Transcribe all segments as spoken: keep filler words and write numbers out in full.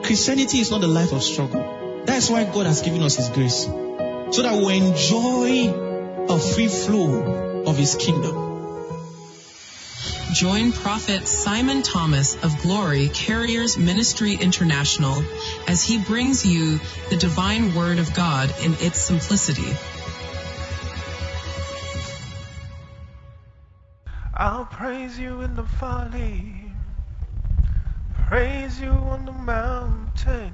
Christianity is not a life of struggle. That's why God has given us His grace, so that we enjoy a free flow of His kingdom. Join Prophet Simon Thomas of Glory Carriers Ministry International as he brings you the divine word of God in its simplicity. I'll praise you in the valley, praise you on the mountain.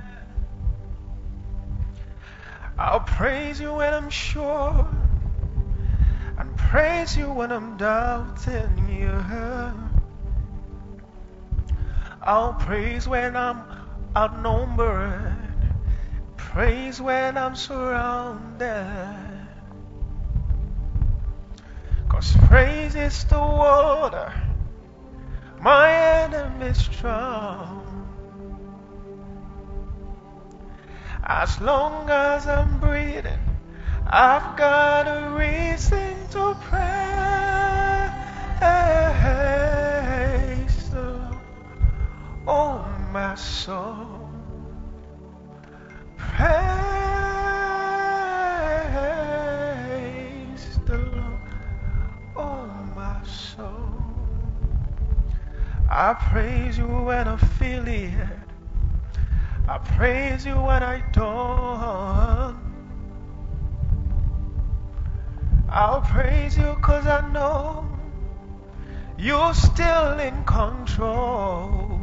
I'll praise you when I'm sure, and praise you when I'm doubting you. I'll praise when I'm outnumbered, praise when I'm surrounded. 'Cause praise is the water my enemies drown. As long as I'm breathing, I've got a reason to praise the Lord. Oh, my soul, praise the Lord. Oh, my soul, I praise you when I feel it. I praise you when I don't. I'll praise you 'cause I know you're still in control.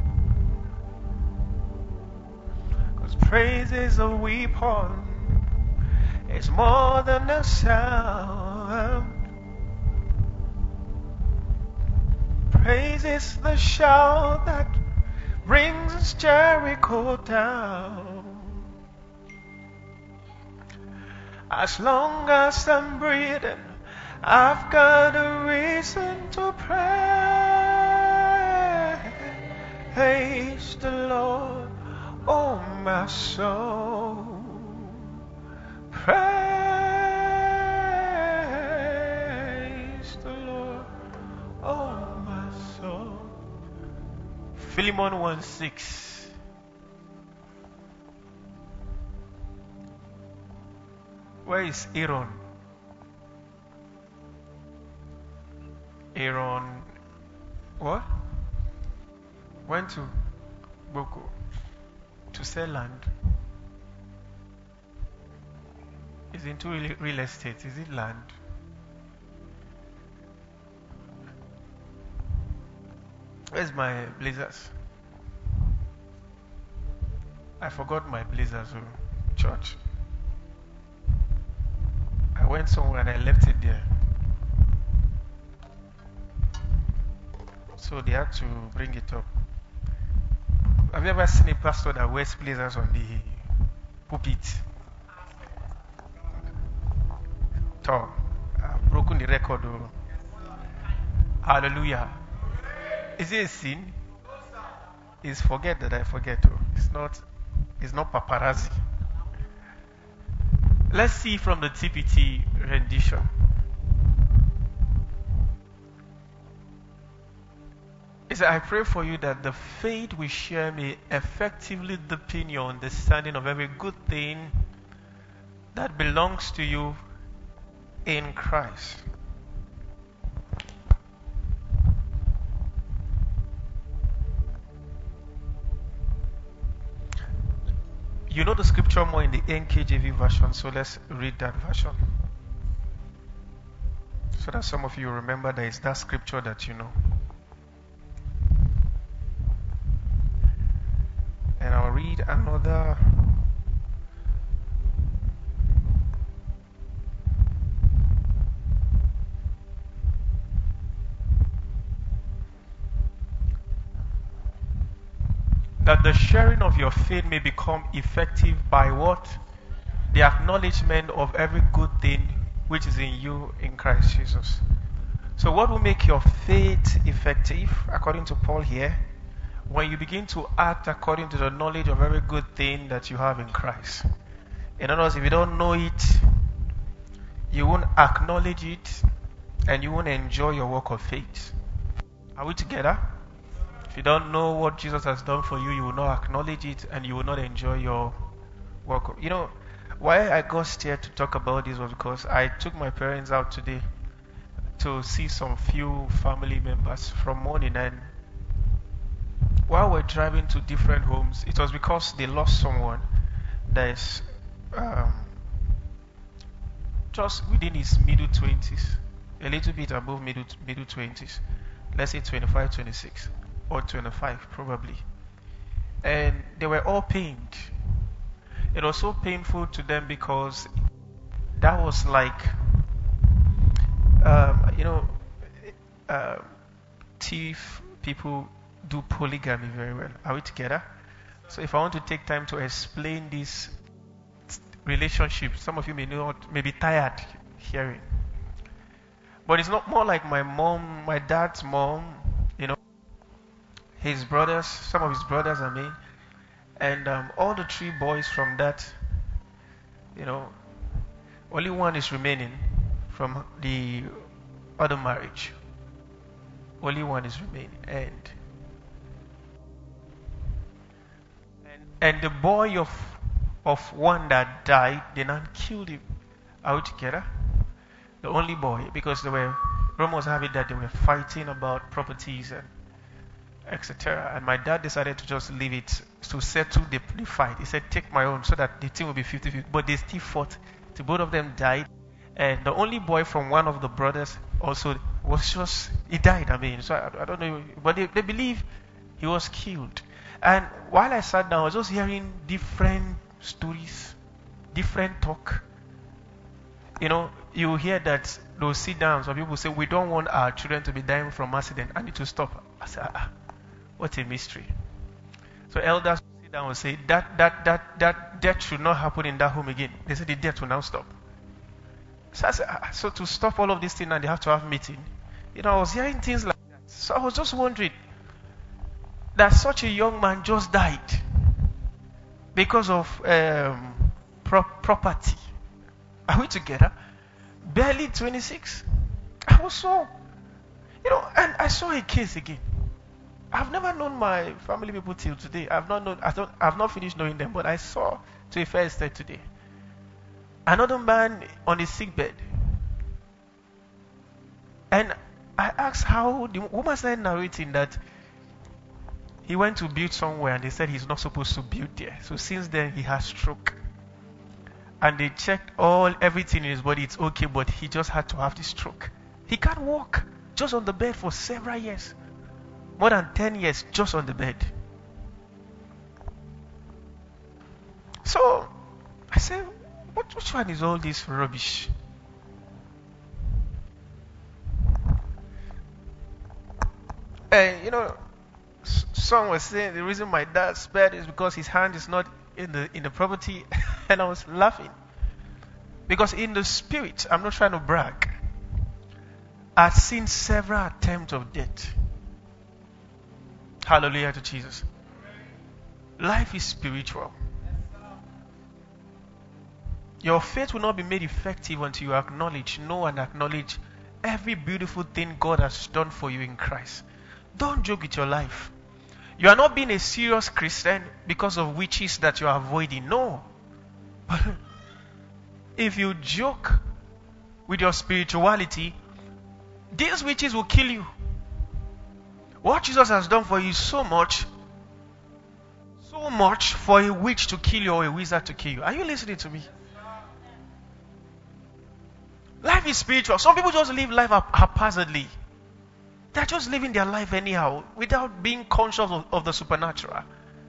'Cause praise is a weapon, it's more than a sound. Praise is the shout that brings Jericho down. As long as I'm breathing, I've got a reason to praise the Lord. Oh, my soul, praise the Lord. Oh, my soul. Philemon one six. Where is Aaron? Aaron, what? Went to Boko to sell land. Is into real, real estate. Is it land? Where's my blazers? I forgot my blazers. Oh, church. I went somewhere and I left it there. So they had to bring it up. Have you ever seen a pastor that wears blazers on the pulpit? Tom, I've broken the record. Oh. Hallelujah. Is it a sin? It's forget that I forget. Oh. It's not. It's not paparazzi. Let's see from the T P T rendition. It says, I pray for you that the faith we share may effectively deepen your understanding of every good thing that belongs to you in Christ. You know the scripture more in the N K J V version, so let's read that version. So that some of you remember there is that scripture that you know. And I'll read another. That the sharing of your faith may become effective by what? The acknowledgement of every good thing which is in you in Christ Jesus. So what will make your faith effective, according to Paul here? When you begin to act according to the knowledge of every good thing that you have in Christ. In other words, if you don't know it, you won't acknowledge it, and you won't enjoy your work of faith. Are we together? If you don't know what Jesus has done for you, you will not acknowledge it and you will not enjoy your work. You know, why I got scared to talk about this was because I took my parents out today to see some few family members from morning, and while we're driving to different homes, it was because they lost someone that is um, just within his middle twenties, a little bit above middle middle twenties, let's say twenty-five, twenty-six, or twenty-five probably, and they were all pained. It was so painful to them because that was like, um, you know, uh, thief people do polygamy very well. Are we together? So if I want to take time to explain this relationship, some of you may not, may be tired hearing. But it's not more like my mom, my dad's mom, you know, his brothers, some of his brothers, I mean, and um, all the three boys from that, you know, only one is remaining from the other marriage. Only one is remaining. And and, and the boy of of one that died, they now killed him. Are we together? The only boy, because they were, rumors have it that they were fighting about properties and et cetera. And my dad decided to just leave it to settle the, the fight. He said, take my own so that the team will be fifty fifty. But they still fought. So both of them died. And the only boy from one of the brothers also was just, he died. I mean, so I, I don't know. But they, they believe he was killed. And while I sat down, I was just hearing different stories, different talk. You know, you hear that they'll sit down. Some people say, we don't want our children to be dying from accident. I need to stop. I said, ah, what a mystery. So elders will sit down and say, that, that, that, that death should not happen in that home again. They said the death will now stop. So I said, ah, so to stop all of these things and they have to have meeting. You know, I was hearing things like that. So I was just wondering that such a young man just died because of um, pro- property. Are we together? Barely twenty-six. I was so, you know, and I saw a case again. I've never known my family people till today. I've not known, I don't, I've not finished knowing them, but I saw to a fair extent today. Another man on his sick bed. And I asked how, the woman started narrating that he went to build somewhere and they said he's not supposed to build there. So since then he has stroke. And they checked all, everything in his body, it's okay, but he just had to have the stroke. He can't walk, just on the bed for several years. More than ten years, just on the bed. So, I said, what, which one is all this rubbish? And, you know, some was saying the reason my dad spared is because his hand is not in the in the property. And I was laughing because in the spirit, I'm not trying to brag, I've seen several attempts of death. Hallelujah to Jesus. Life is spiritual. Your faith will not be made effective until you acknowledge, know and acknowledge every beautiful thing God has done for you in Christ. Don't joke with your life. You are not being a serious Christian because of witches that you are avoiding. No. If you joke with your spirituality, these witches will kill you. What Jesus has done for you is so much, so much for a witch to kill you or a wizard to kill you. Are you listening to me? Life is spiritual. Some people just live life haphazardly. They're just living their life anyhow without being conscious of, of the supernatural.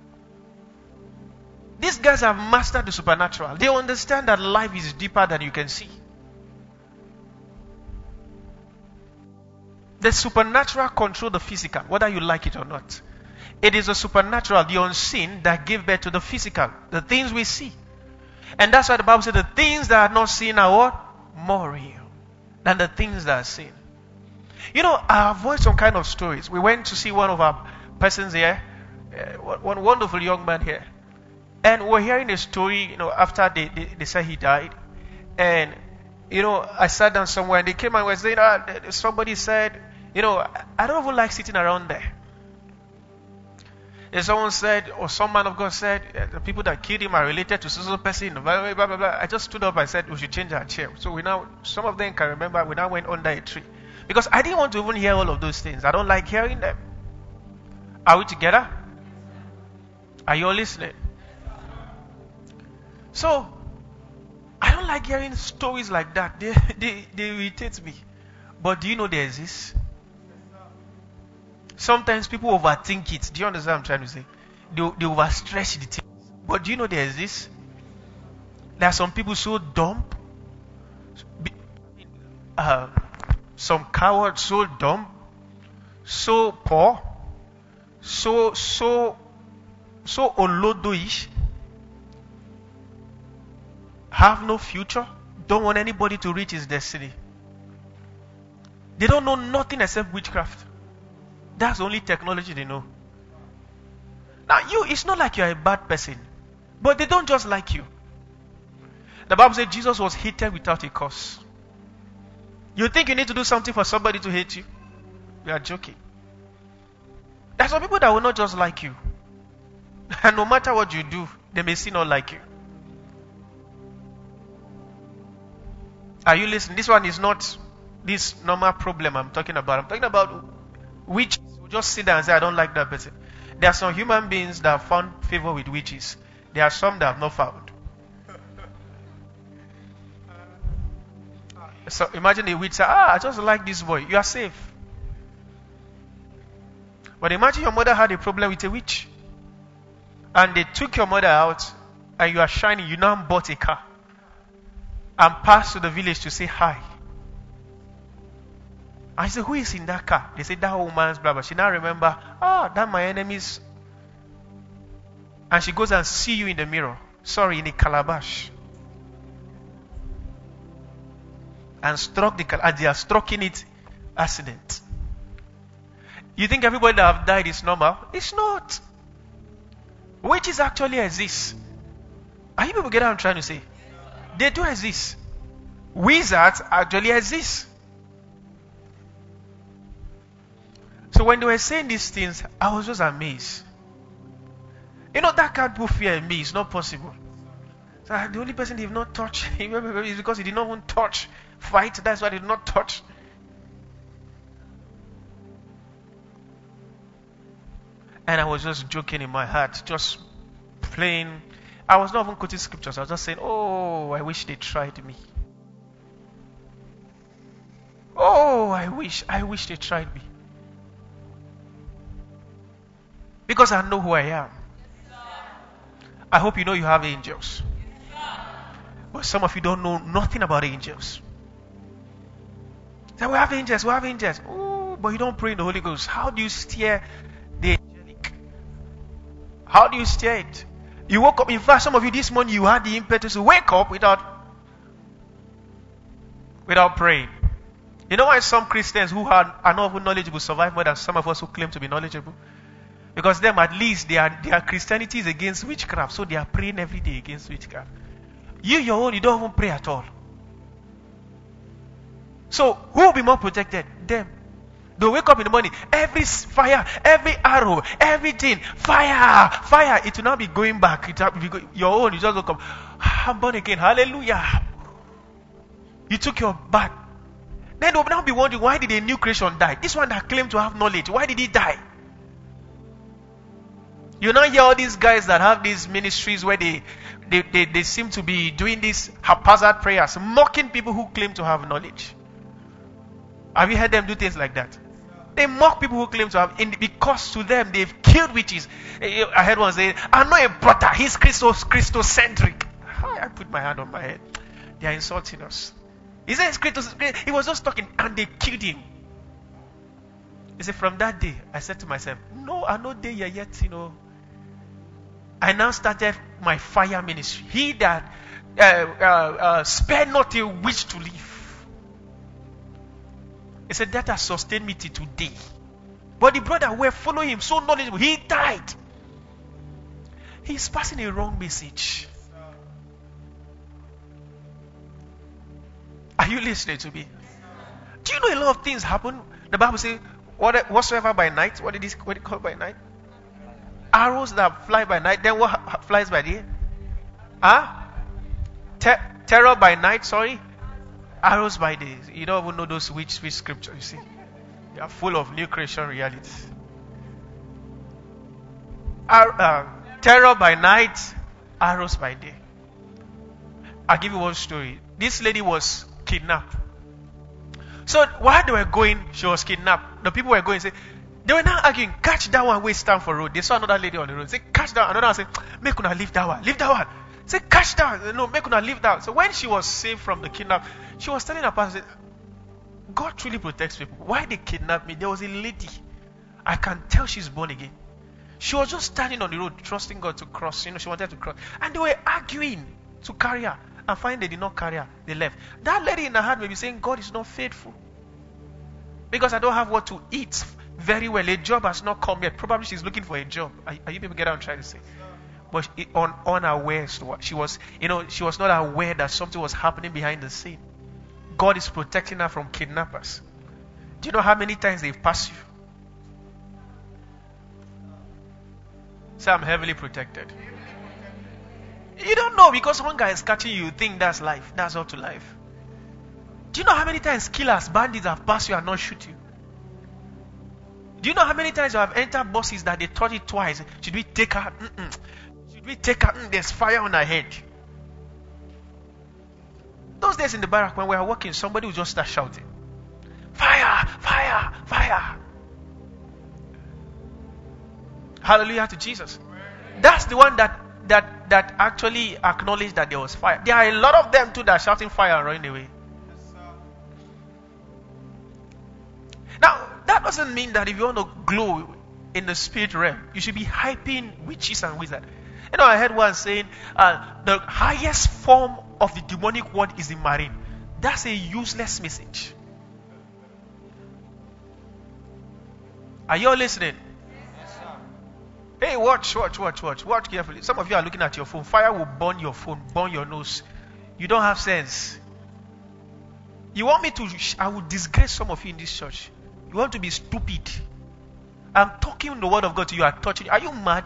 These guys have mastered the supernatural. They understand that life is deeper than you can see. The supernatural control the physical, whether you like it or not. It is the supernatural, the unseen, that give birth to the physical, the things we see. And that's why the Bible says the things that are not seen are what? More real than the things that are seen. You know, I avoid some kind of stories. We went to see one of our persons here, uh, one wonderful young man here. And we're hearing a story, you know, after they, they, they said he died. And, you know, I sat down somewhere and they came and were saying, ah, somebody said, you know, I don't even like sitting around there. If someone said, or some man of God said, uh, the people that killed him are related to so person, blah, blah, blah, blah, blah. I just stood up and said, we should change our chair. So we now, some of them can remember, we now went under a tree. Because I didn't want to even hear all of those things. I don't like hearing them. Are we together? Are you all listening? So, I don't like hearing stories like that. They, they, they irritate me. But do you know they exist? Sometimes people overthink it. Do you understand what I'm trying to say? They, they overstretch the thing. But do you know there is this? There are some people so dumb. Uh, some cowards so dumb. So poor. So, so, so olodo-ish. Have no future. Don't want anybody to reach his destiny. They don't know nothing except witchcraft. That's the only technology they know. Now you, it's not like you're a bad person. But they don't just like you. The Bible says Jesus was hated without a cause. You think you need to do something for somebody to hate you? You are joking. There's some people that will not just like you. And no matter what you do, they may still not like you. Are you listening? This one is not this normal problem I'm talking about. I'm talking about witches who just sit there and say, I don't like that person. There are some human beings that have found favor with witches. There are some that have not found. So imagine a witch say, ah, I just like this boy. You are safe. But imagine your mother had a problem with a witch. And they took your mother out and you are shining. You now bought a car. And passed to the village to say hi. I said, who is in that car? They said, that woman's brother. She now remember, ah, oh, that my enemy's. And she goes and see you in the mirror. Sorry, in a calabash. And struck the calabash. As they are striking it, accident. You think everybody that have died is normal? It's not. Witches actually exist. Are you people get what I'm trying to say? They do exist. Wizards actually exist. So when they were saying these things, I was just amazed. You know, that can't put fear in me. It's not possible. So the only person they have not touched is because he did not want to touch. Fight, that's why they did not touch. And I was just joking in my heart, just playing. I was not even quoting scriptures. I was just saying, oh, I wish they tried me. Oh, I wish, I wish they tried me. Because I know who I am. I hope you know you have angels. But some of you don't know nothing about angels. Say, we have angels, we have angels. Oh, but you don't pray in the Holy Ghost. How do you steer the angelic? How do you steer it? You woke up, in fact, some of you this morning, you had the impetus to wake up without, without praying. You know why some Christians who are, are not even knowledgeable survive more than some of us who claim to be knowledgeable? Because them, at least, their, their Christianity is against witchcraft, so they are praying every day against witchcraft. You, your own, you don't even pray at all. So, who will be more protected? Them. They wake up in the morning, every fire, every arrow, everything, fire, fire. It will not be going back. It will be go, your own, you just wake up. I'm born again. Hallelujah. You took your bath. Then they will now be wondering, why did a new creation die? This one that claimed to have knowledge, why did he die? You now hear all these guys that have these ministries where they, they, they, they seem to be doing these haphazard prayers, mocking people who claim to have knowledge. Have you heard them do things like that? They mock people who claim to have, in, because to them they've killed witches. I heard one say, I'm not a brother, he's Christos, Christocentric. I put my hand on my head. They are insulting us. He said, Christos, he was just talking and they killed him. He said, from that day, I said to myself, no, I'm not there yet, you know. I now started my fire ministry. He that uh, uh, uh, spared not a witch to live. He said, that has sustained me till today. But the brother who were following him, so knowledgeable, he died. He's passing a wrong message. Are you listening to me? Do you know a lot of things happen? The Bible says, what, whatsoever by night, what did it, what did it call by night? arrows that fly by night. Then what flies by day? Huh? Ter- terror by night, sorry. Arrows by day. You don't even know those witch, witch scriptures, you see. They are full of new creation realities. Ar- uh, terror by night, arrows by day. I'll give you one story. This lady was kidnapped. So while they were going, she was kidnapped. The people were going, say, they were now arguing, catch that one, wait, stand for road. They saw another lady on the road. Say, catch that one. Another one say, make una leave that one. Leave that one. Say, catch that one. No, make una leave that one. So when she was saved from the kidnap, she was telling her pastor, God truly protects people. Why they kidnapped me? There was a lady. I can tell she's born again. She was just standing on the road, trusting God to cross. You know, she wanted to cross. And they were arguing to carry her. And finally, they did not carry her. They left. That lady in her heart may be saying, God is not faithful. Because I don't have what to eat very well. A job has not come yet. Probably she's looking for a job. Are, are you people get what I'm trying to say? But it, on unawares, she was, you know, she was not aware that something was happening behind the scene. God is protecting her from kidnappers. Do you know how many times they've passed you? Say, I'm heavily protected. You don't know, because one guy is catching you, you think that's life. That's up to life. Do you know how many times killers, bandits have passed you and not shoot you? Do you know how many times you have entered buses that they thought it twice? Should we take her? Mm-mm. Should we take her? Mm, there's fire on her head. Those days in the barrack when we were walking, somebody would just start shouting, fire, fire, fire. Hallelujah to Jesus. That's the one that that that actually acknowledged that there was fire. There are a lot of them too that are shouting fire and running away. Now, that doesn't mean that if you want to glow in the spirit realm, you should be hyping witches and wizards. You know, I heard one saying, uh, the highest form of the demonic world is the marine. That's a useless message. Are you all listening? Yes, sir. Hey, watch, watch, watch, watch. Watch carefully. Some of you are looking at your phone. Fire will burn your phone, burn your nose. You don't have sense. You want me to, I will disgrace some of you in this church. You want to be stupid. I'm talking the word of God to you. You are touching. Are you mad?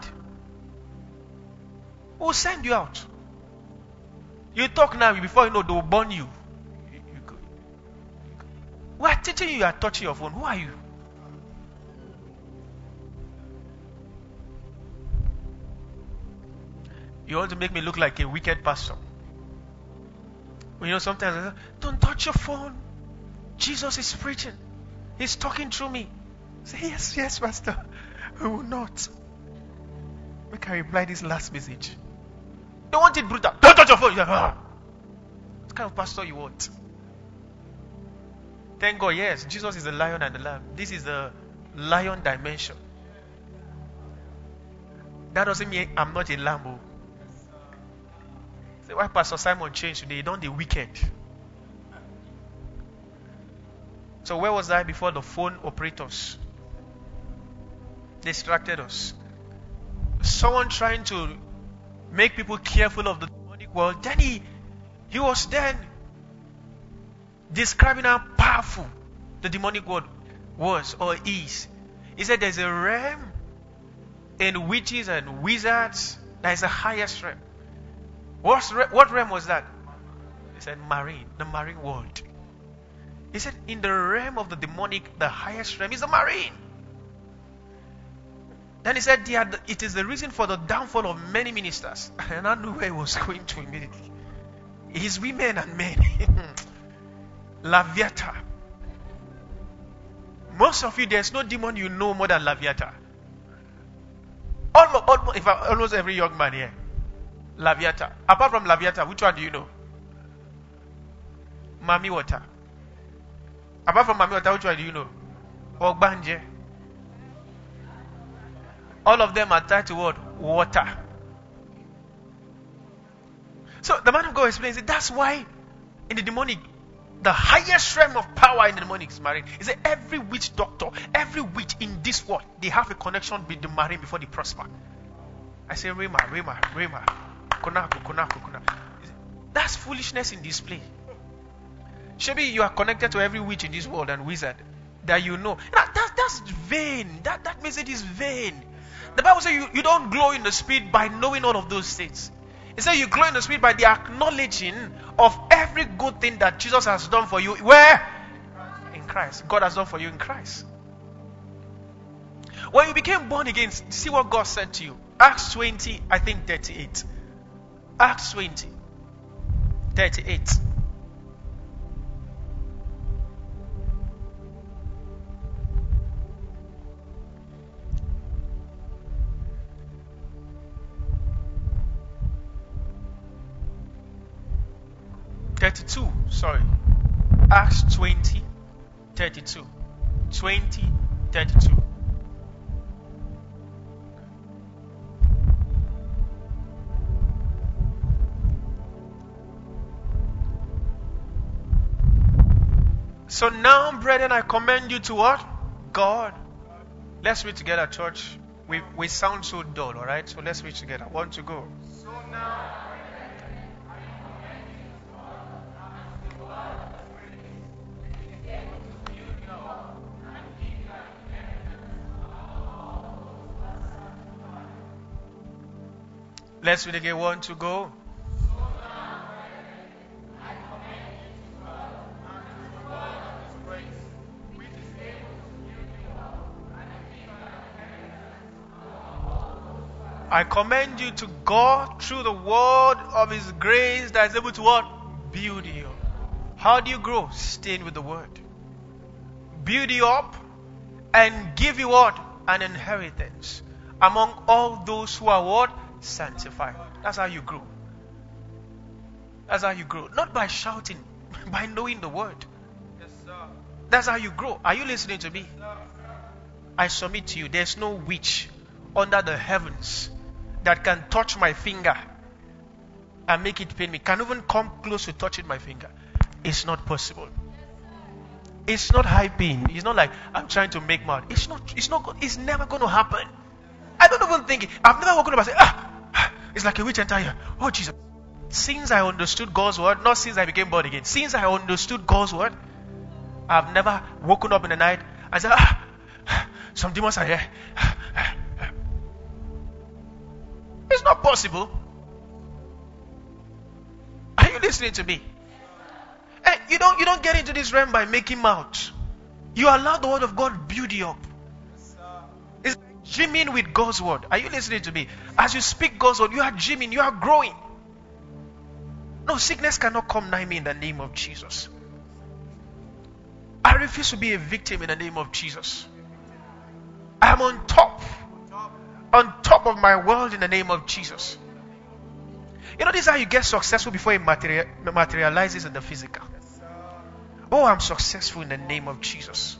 We'll send you out. You talk now, before you know, they will burn you. you, you go. We are teaching you, you are touching your phone. Who are you? You want to make me look like a wicked pastor. You know, sometimes I say, don't touch your phone. Jesus is preaching. He's talking through me. Say, yes, yes, pastor. I will not. Make I reply this last message. They want it brutal. Don't touch your phone. Like, ah. What kind of pastor you want? Thank God, yes, Jesus is the lion and the lamb. This is the lion dimension. That doesn't mean I'm not a lamb. Say, why Pastor Simon changed today? Don't the wicked. So where was I before the phone operators distracted us? Someone trying to make people careful of the demonic world. Then he, he was then describing how powerful the demonic world was or is. He said there's a realm in witches and wizards that is the highest realm. What's, what realm was that? He said marine, the marine world. He said in the realm of the demonic, the highest realm is the marine. Then he said it is the reason for the downfall of many ministers. And I knew where he was going to immediately. His women and men. Laviata. Most of you, there's no demon you know more than Laviata. Almost, almost, if I, almost every young man here. Laviata. Apart from Laviata, which one do you know? Mami Water. Apart from Mami Water, which one do you know? Ogbanje. All of them are tied to what? Water. So the man of God explains it. That's why in the demonic, the highest realm of power in the demonic is marine. He said every witch doctor, every witch in this world, they have a connection with the marine before they prosper. I say Rema, Rema, Rema, Konako, Konako, Konako. That's foolishness in display. Maybe you are connected to every witch in this world and wizard that you know. That, that, that's vain. That, that message is vain. The Bible says you, you don't glow in the Spirit by knowing all of those things. It says you glow in the Spirit by the acknowledging of every good thing that Jesus has done for you. Where? In Christ. God has done for you in Christ. When you became born again, see what God said to you. Acts twenty, I think thirty-eight. Acts twenty, thirty-eight. thirty-two, sorry. Acts twenty, thirty-two. twenty, thirty-two. So now, brethren, I commend you to what? God. Let's read together, church. We we sound so dull, all right? So let's read together. One to go. So now, let's read again. One to go. I commend you to God through the word of His grace that is able to what? Build you. How do you grow? Staying with the word. Build you up and give you what? An inheritance among all those who are what? Sanctified. That's how you grow. That's how you grow. Not by shouting, by knowing the word. Yes, sir. That's how you grow. Are you listening to me? Yes, sir. I submit to you, there's no witch under the heavens that can touch my finger and make it pain me. Can even come close to touching my finger. It's not possible. It's not high pain. It's not like I'm trying to make mad. It's not. It's not. It's never going to happen. I don't even think it. I've never woken up and said, ah, ah, it's like a witch enter here. Oh Jesus! Since I understood God's word, not since I became born again. Since I understood God's word, I've never woken up in the night and said, ah, some demons are here. It's not possible. Are you listening to me? Hey, you don't you don't get into this realm by making mouth. You allow the word of God build you up. It's like gymming with God's word. Are you listening to me? As you speak God's word, you are gymming, you are growing. No, sickness cannot come nigh me in the name of Jesus. I refuse to be a victim in the name of Jesus. I am on top. On top of my world in the name of Jesus. You know, this is how you get successful before it material, materializes in the physical. Oh, I'm successful in the name of Jesus.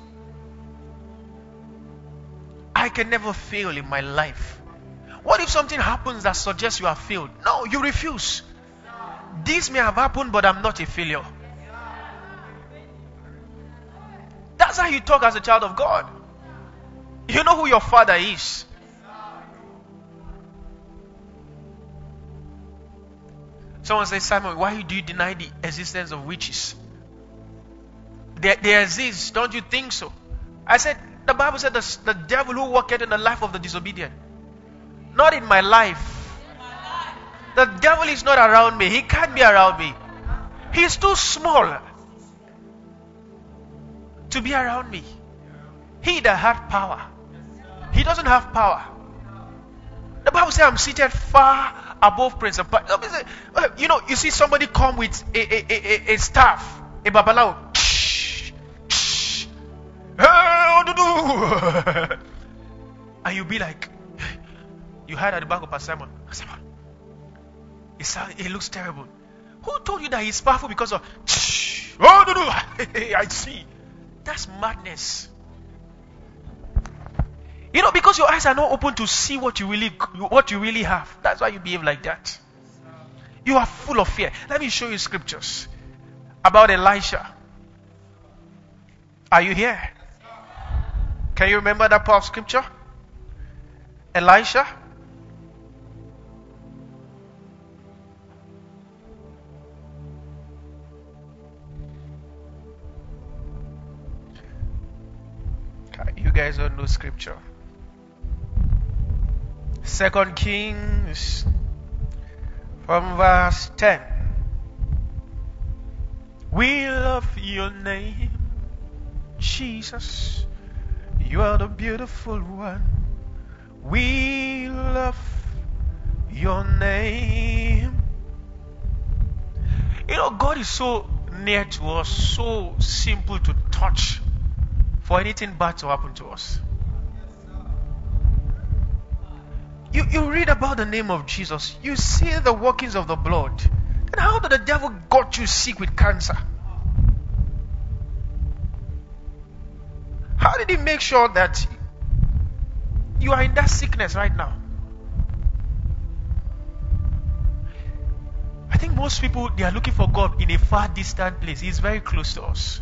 I can never fail in my life. What if something happens that suggests you have failed? No, you refuse. This may have happened, but I'm not a failure. That's how you talk as a child of God. You know who your father is. Someone says, Simon, why do you deny the existence of witches? They, they exist, don't you think so? I said, the Bible said the, the devil who worketh in the life of the disobedient. Not in my life. The devil is not around me. He can't be around me. He's too small to be around me. He that had power. He doesn't have power. The Bible says I'm seated far above principalities. You know, you see somebody come with a, a, a, a staff, a babalawo. And you be like, you hide at the back of Pastor Simon. Simon, it, sounds, it looks terrible. Who told you that he's powerful because of I see. That's madness. You know, because your eyes are not open to see what you really what you really have. That's why you behave like that. You are full of fear. Let me show you scriptures about Elisha. Are you here? Can you remember that part of scripture? Elisha. You guys don't know scripture. Second Kings from verse ten. We love your name, Jesus. You are the beautiful one. We love your name. You know, God is so near to us, so simple to touch for anything bad to happen to us. You, you read about the name of Jesus, you see the workings of the blood. Then how did the devil got you sick with cancer? How did he make sure that you are in that sickness right now? I think most people, they are looking for God in a far distant place. He's very close to us.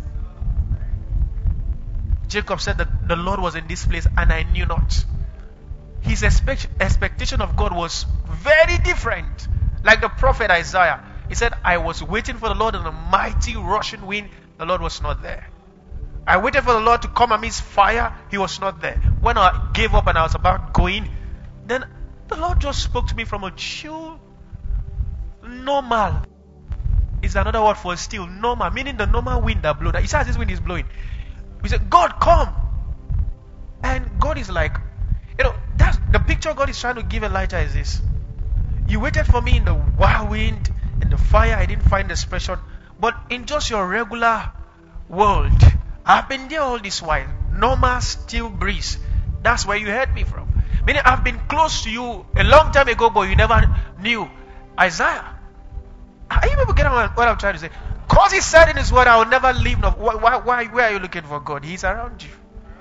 Jacob said that the Lord was in this place and I knew not. His expect, expectation of God was very different. Like the prophet Isaiah, he said, I was waiting for the Lord in a mighty rushing wind. The Lord was not there. I waited for the Lord to come amidst fire. He was not there. When I gave up and I was about going, then the Lord just spoke to me from a chill, normal. It's another word for still, normal, meaning the normal wind that blows. He says this wind is blowing. We said, God, come. And God is like, you know, that's the picture God is trying to give Elijah is this. You waited for me in the whirlwind, in the fire, I didn't find expression. But in just your regular world, I've been there all this while. Normal, still breeze. That's where you heard me from. Meaning I've been close to you a long time ago, but you never knew. Isaiah. Are you able to get what I'm trying to say? Because he said in his word, I will never leave. No, why, why, where are you looking for God? He's around you.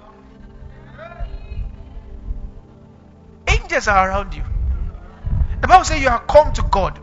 Angels are around you. The Bible says you are come to God.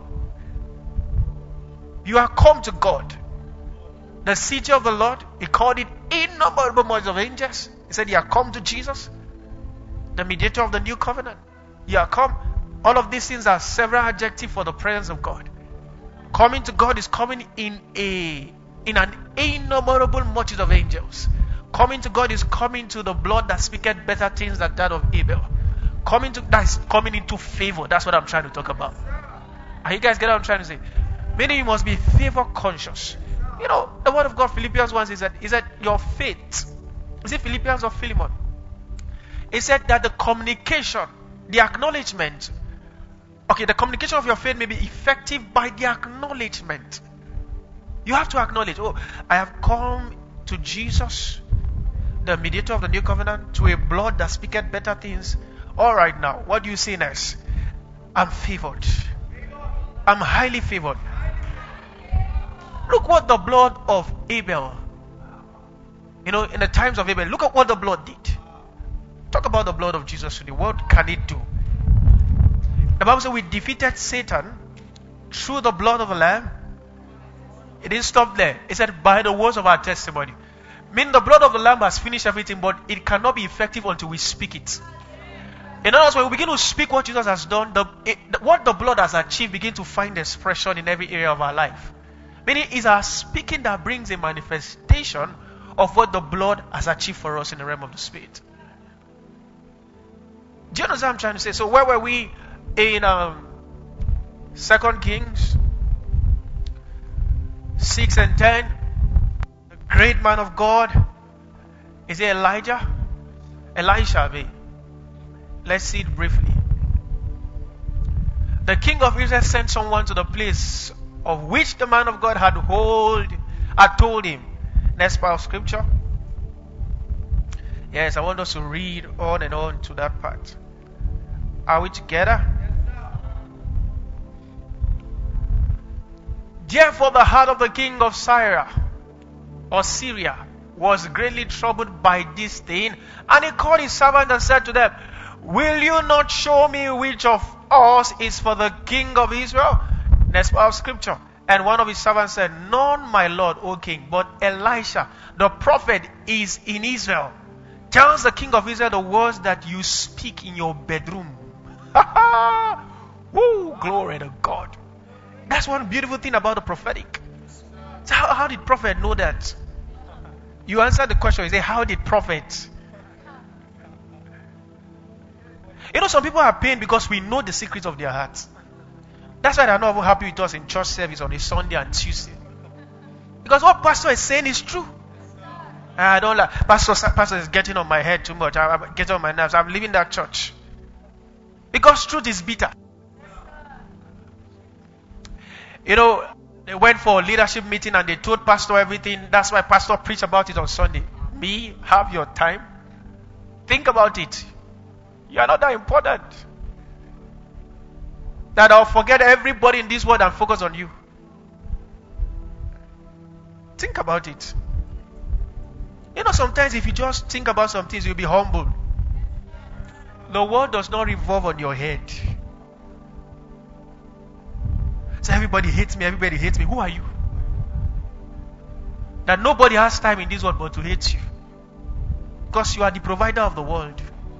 You are come to God. The city of the Lord, he called it innumerable multitudes of angels. He said you are come to Jesus, the mediator of the new covenant. You are come. All of these things are several adjectives for the presence of God. Coming to God is coming in a in an innumerable multitude of angels. Coming to God is coming to the blood that speaketh better things than that of Abel. Coming to that's coming into favor. That's what I'm trying to talk about. Are you guys get what I'm trying to say? Meaning you must be favor conscious. You know, the word of God, Philippians one says that is that your faith. Is it Philippians or Philemon? It said that the communication, the acknowledgement. Okay, the communication of your faith may be effective by the acknowledgement. You have to acknowledge, oh, I have come to Jesus, the mediator of the new covenant, to a blood that speaketh better things. All right now, what do you say next? I'm favored. I'm highly favored. Look what the blood of Abel, you know, in the times of Abel, look at what the blood did. Talk about the blood of Jesus today. What can it do? The Bible says we defeated Satan through the blood of the Lamb. It didn't stop there. It said by the words of our testimony. Meaning the blood of the Lamb has finished everything, but it cannot be effective until we speak it. In other words, when we begin to speak what Jesus has done, the, it, what the blood has achieved begin to find expression in every area of our life. Meaning it's our speaking that brings a manifestation of what the blood has achieved for us in the realm of the Spirit. Do you understand what I'm trying to say? So where were we in um, Second Kings six and ten? The great man of God, is it Elijah? Elisha, babe. Let's see it briefly. The king of Israel sent someone to the place of which the man of God had hold, had told him. Next part of scripture. Yes, I want us to read on and on to that part. Are we together? Therefore the heart of the king of Syria or Syria was greatly troubled by this thing, and he called his servant and said to them, will you not show me which of us is for the king of Israel? Next part of scripture. And one of his servants said, none, my lord, O king, but Elisha, the prophet, is in Israel. Tells the king of Israel the words that you speak in your bedroom. Woo, glory to God. That's one beautiful thing about the prophetic. So how, how did prophet know that? You answer the question, you say, how did prophet? You know, some people are pained because we know the secrets of their hearts. That's why they're not even happy with us in church service on a Sunday and Tuesday. Because what pastor is saying is true. I don't like, pastor, pastor is getting on my head too much. I'm getting on my nerves. I'm leaving that church. Because truth is bitter. You know, they went for a leadership meeting and they told pastor everything. That's why pastor preached about it on Sunday. Me, have your time. Think about it. You are not that important. That I'll forget everybody in this world and focus on you. Think about it. You know, sometimes if you just think about some things, you'll be humble. The world does not revolve on your head. So everybody hates me, everybody hates me. Who are you? That nobody has time in this world but to hate you. Because you are the provider of the world.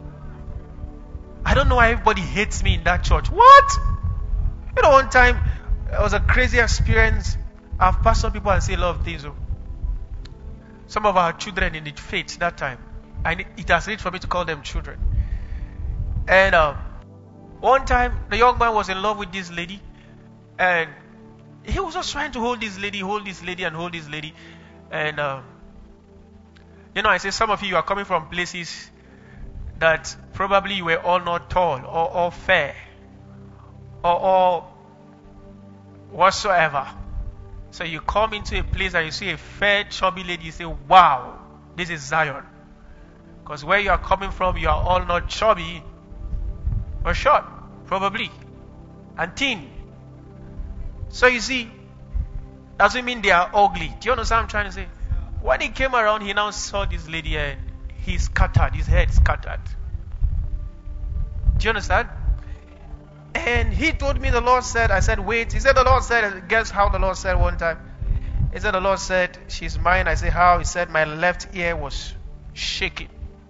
I don't know why everybody hates me in that church. What? You know, one time, it was a crazy experience. I've passed on people and say a lot of things. Some of our children in the faith that time, and it has reached for me to call them children. And uh, one time, the young man was in love with this lady, and he was just trying to hold this lady, hold this lady, and hold this lady. And uh, you know, I say some of you are coming from places that probably you were all not tall or, or fair or, or whatsoever. So you come into a place and you see a fair, chubby lady, you say, wow, this is Zion. Because where you are coming from, you are all not chubby or short, probably, and thin. So you see, doesn't mean they are ugly. Do you understand what I'm trying to say? When he came around, he now saw this lady and he scattered, his head scattered. Do you understand? And he told me the Lord said, I said, wait. He said, the Lord said, guess how the Lord said one time? He said, the Lord said, she's mine. I said, how? He said, my left ear was shaking.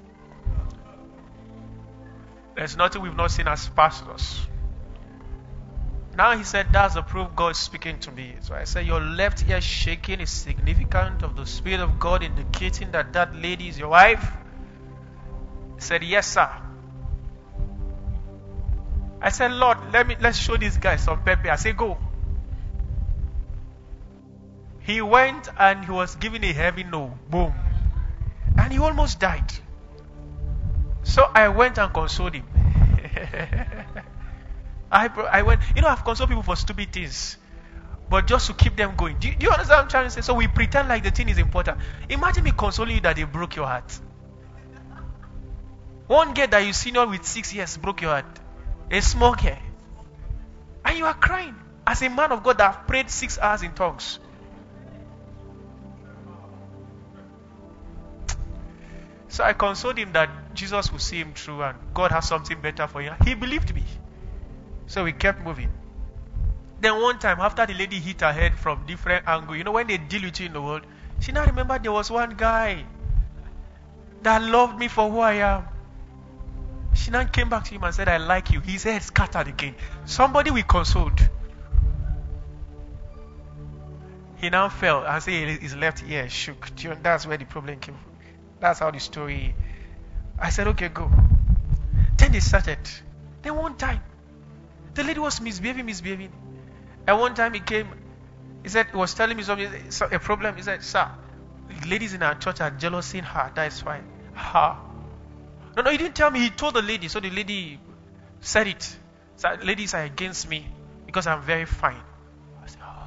There's nothing we've not seen as pastors. Now he said, that's the proof God is speaking to me. So I said, your left ear shaking is significant of the Spirit of God indicating that that lady is your wife? He said, yes, sir. I said, Lord, let me let's show this guy some pepper. I said, go. He went and he was given a heavy no. Boom. And he almost died. So I went and consoled him. I, I went, you know, I've consoled people for stupid things, but just to keep them going. Do you, do you understand what I'm trying to say? So we pretend like the thing is important. Imagine me consoling you that they broke your heart. One girl that you senior with six years broke your heart. A small girl. And you are crying. As a man of God that have prayed six hours in tongues. So I consoled him that Jesus will see him through and God has something better for him. He believed me. So we kept moving. Then one time, after the lady hit her head from different angle, you know when they deal with you in the world, she now remembered there was one guy that loved me for who I am. She now came back to him and said, I like you. His head scattered again. Somebody we consoled. He now fell and said his left ear shook. That's where the problem came from. That's how the story. I said, okay, go. Then they started. Then one time, the lady was misbehaving, misbehaving. And one time he came, he said, he was telling me something, a problem. He said, sir, ladies in our church are jealous in her. That is fine. Ha. No, no, he didn't tell me. He told the lady. So the lady said it. So ladies are against me because I'm very fine. I said, oh.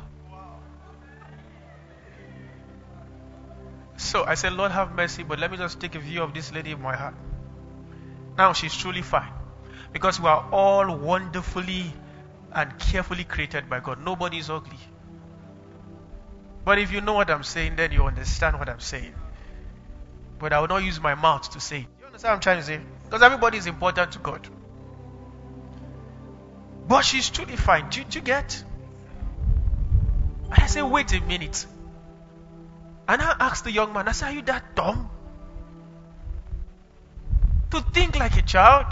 So I said, Lord have mercy, but let me just take a view of this lady in my heart. Now she's truly fine. Because we are all wonderfully and carefully created by God. Nobody is ugly. But if you know what I'm saying, then you understand what I'm saying. But I will not use my mouth to say it. You understand what I'm trying to say? Because everybody is important to God. But she's truly fine. Do, do you get? And I said, wait a minute. And I asked the young man, I said, are you that dumb? To think like a child?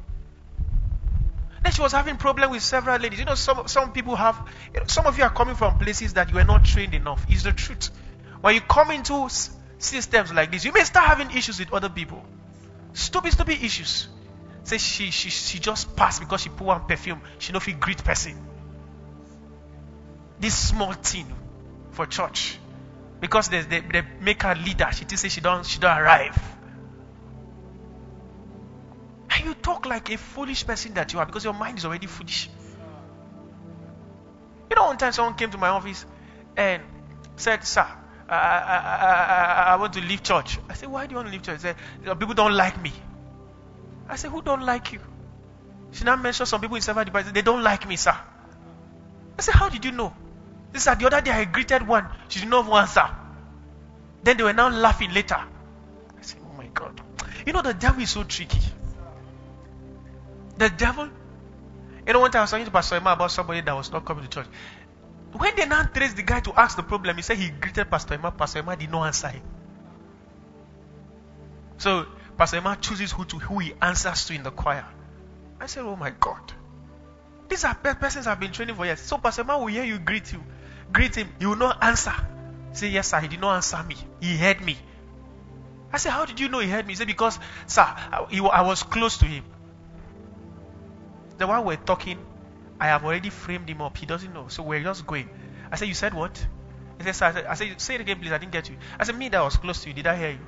Then she was having problem with several ladies. You know, some some people have, you know, some of you are coming from places that you are not trained enough. It's the truth. When you come into s- systems like this, you may start having issues with other people. Stupid, stupid issues. Say she she she just passed because she put on perfume. She no fit greet person. This small thing for church. Because they, they, they make her leader. She thinks say she don't she don't arrive. And you talk like a foolish person that you are because your mind is already foolish. You know, one time someone came to my office and said, "Sir, I, I, I, I want to leave church." I said, "Why do you want to leave church?" He said, "People don't like me." I said, "Who don't like you?" She now mentioned some people in several departments. "They don't like me, sir." I said, "How did you know?" This is the other day I greeted one. She did not answer. Then they were now laughing later. I said, "Oh my God." You know, the devil is so tricky. The devil. You know, one time I was talking to Pastor Emma about somebody that was not coming to church. When they now traced the guy to ask the problem, he said he greeted Pastor Emma. Pastor Emma did not answer him. So Pastor Emma chooses who to who he answers to in the choir. I said, "Oh my God. These are persons I've been training for years." So Pastor Emma will hear you greet you. Greet him. He will not answer. Say, "Yes, sir, he did not answer me. He heard me." I said, "How did you know he heard me?" He said, "Because, sir, I, he, I was close to him." The one we're talking, I have already framed him up. He doesn't know. So we're just going. I said, "You said what?" He said, "Sir," I said, I said, "Say it again, please. I didn't get you." I said, "Me that was close to you. Did I hear you?"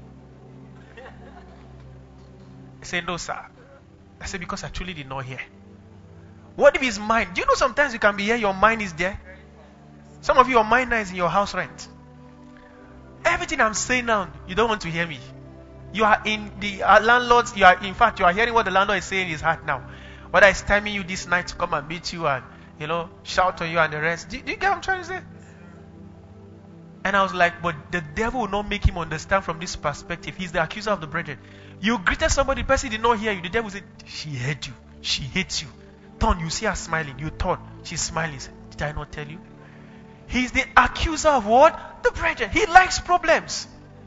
He said, "No, sir." I said, "Because I truly did not hear." What if his mind? Do you know sometimes you can be here, your mind is there? Some of you, your mind now is in your house rent. Everything I'm saying now, you don't want to hear me. You are in the uh, landlord's, you are, in fact, you are hearing what the landlord is saying in his heart now. Whether it's timing you this night to come and meet you and, you know, shout on you and the rest. Do, do you get what I'm trying to say? And I was like, but the devil will not make him understand from this perspective. He's the accuser of the brethren. You greeted somebody, the person did not hear you. The devil said, "She heard you. She hates you." Turn, you see her smiling. You turn, she's smiling. Did I not tell you? He's the accuser of what? The brethren. He likes problems.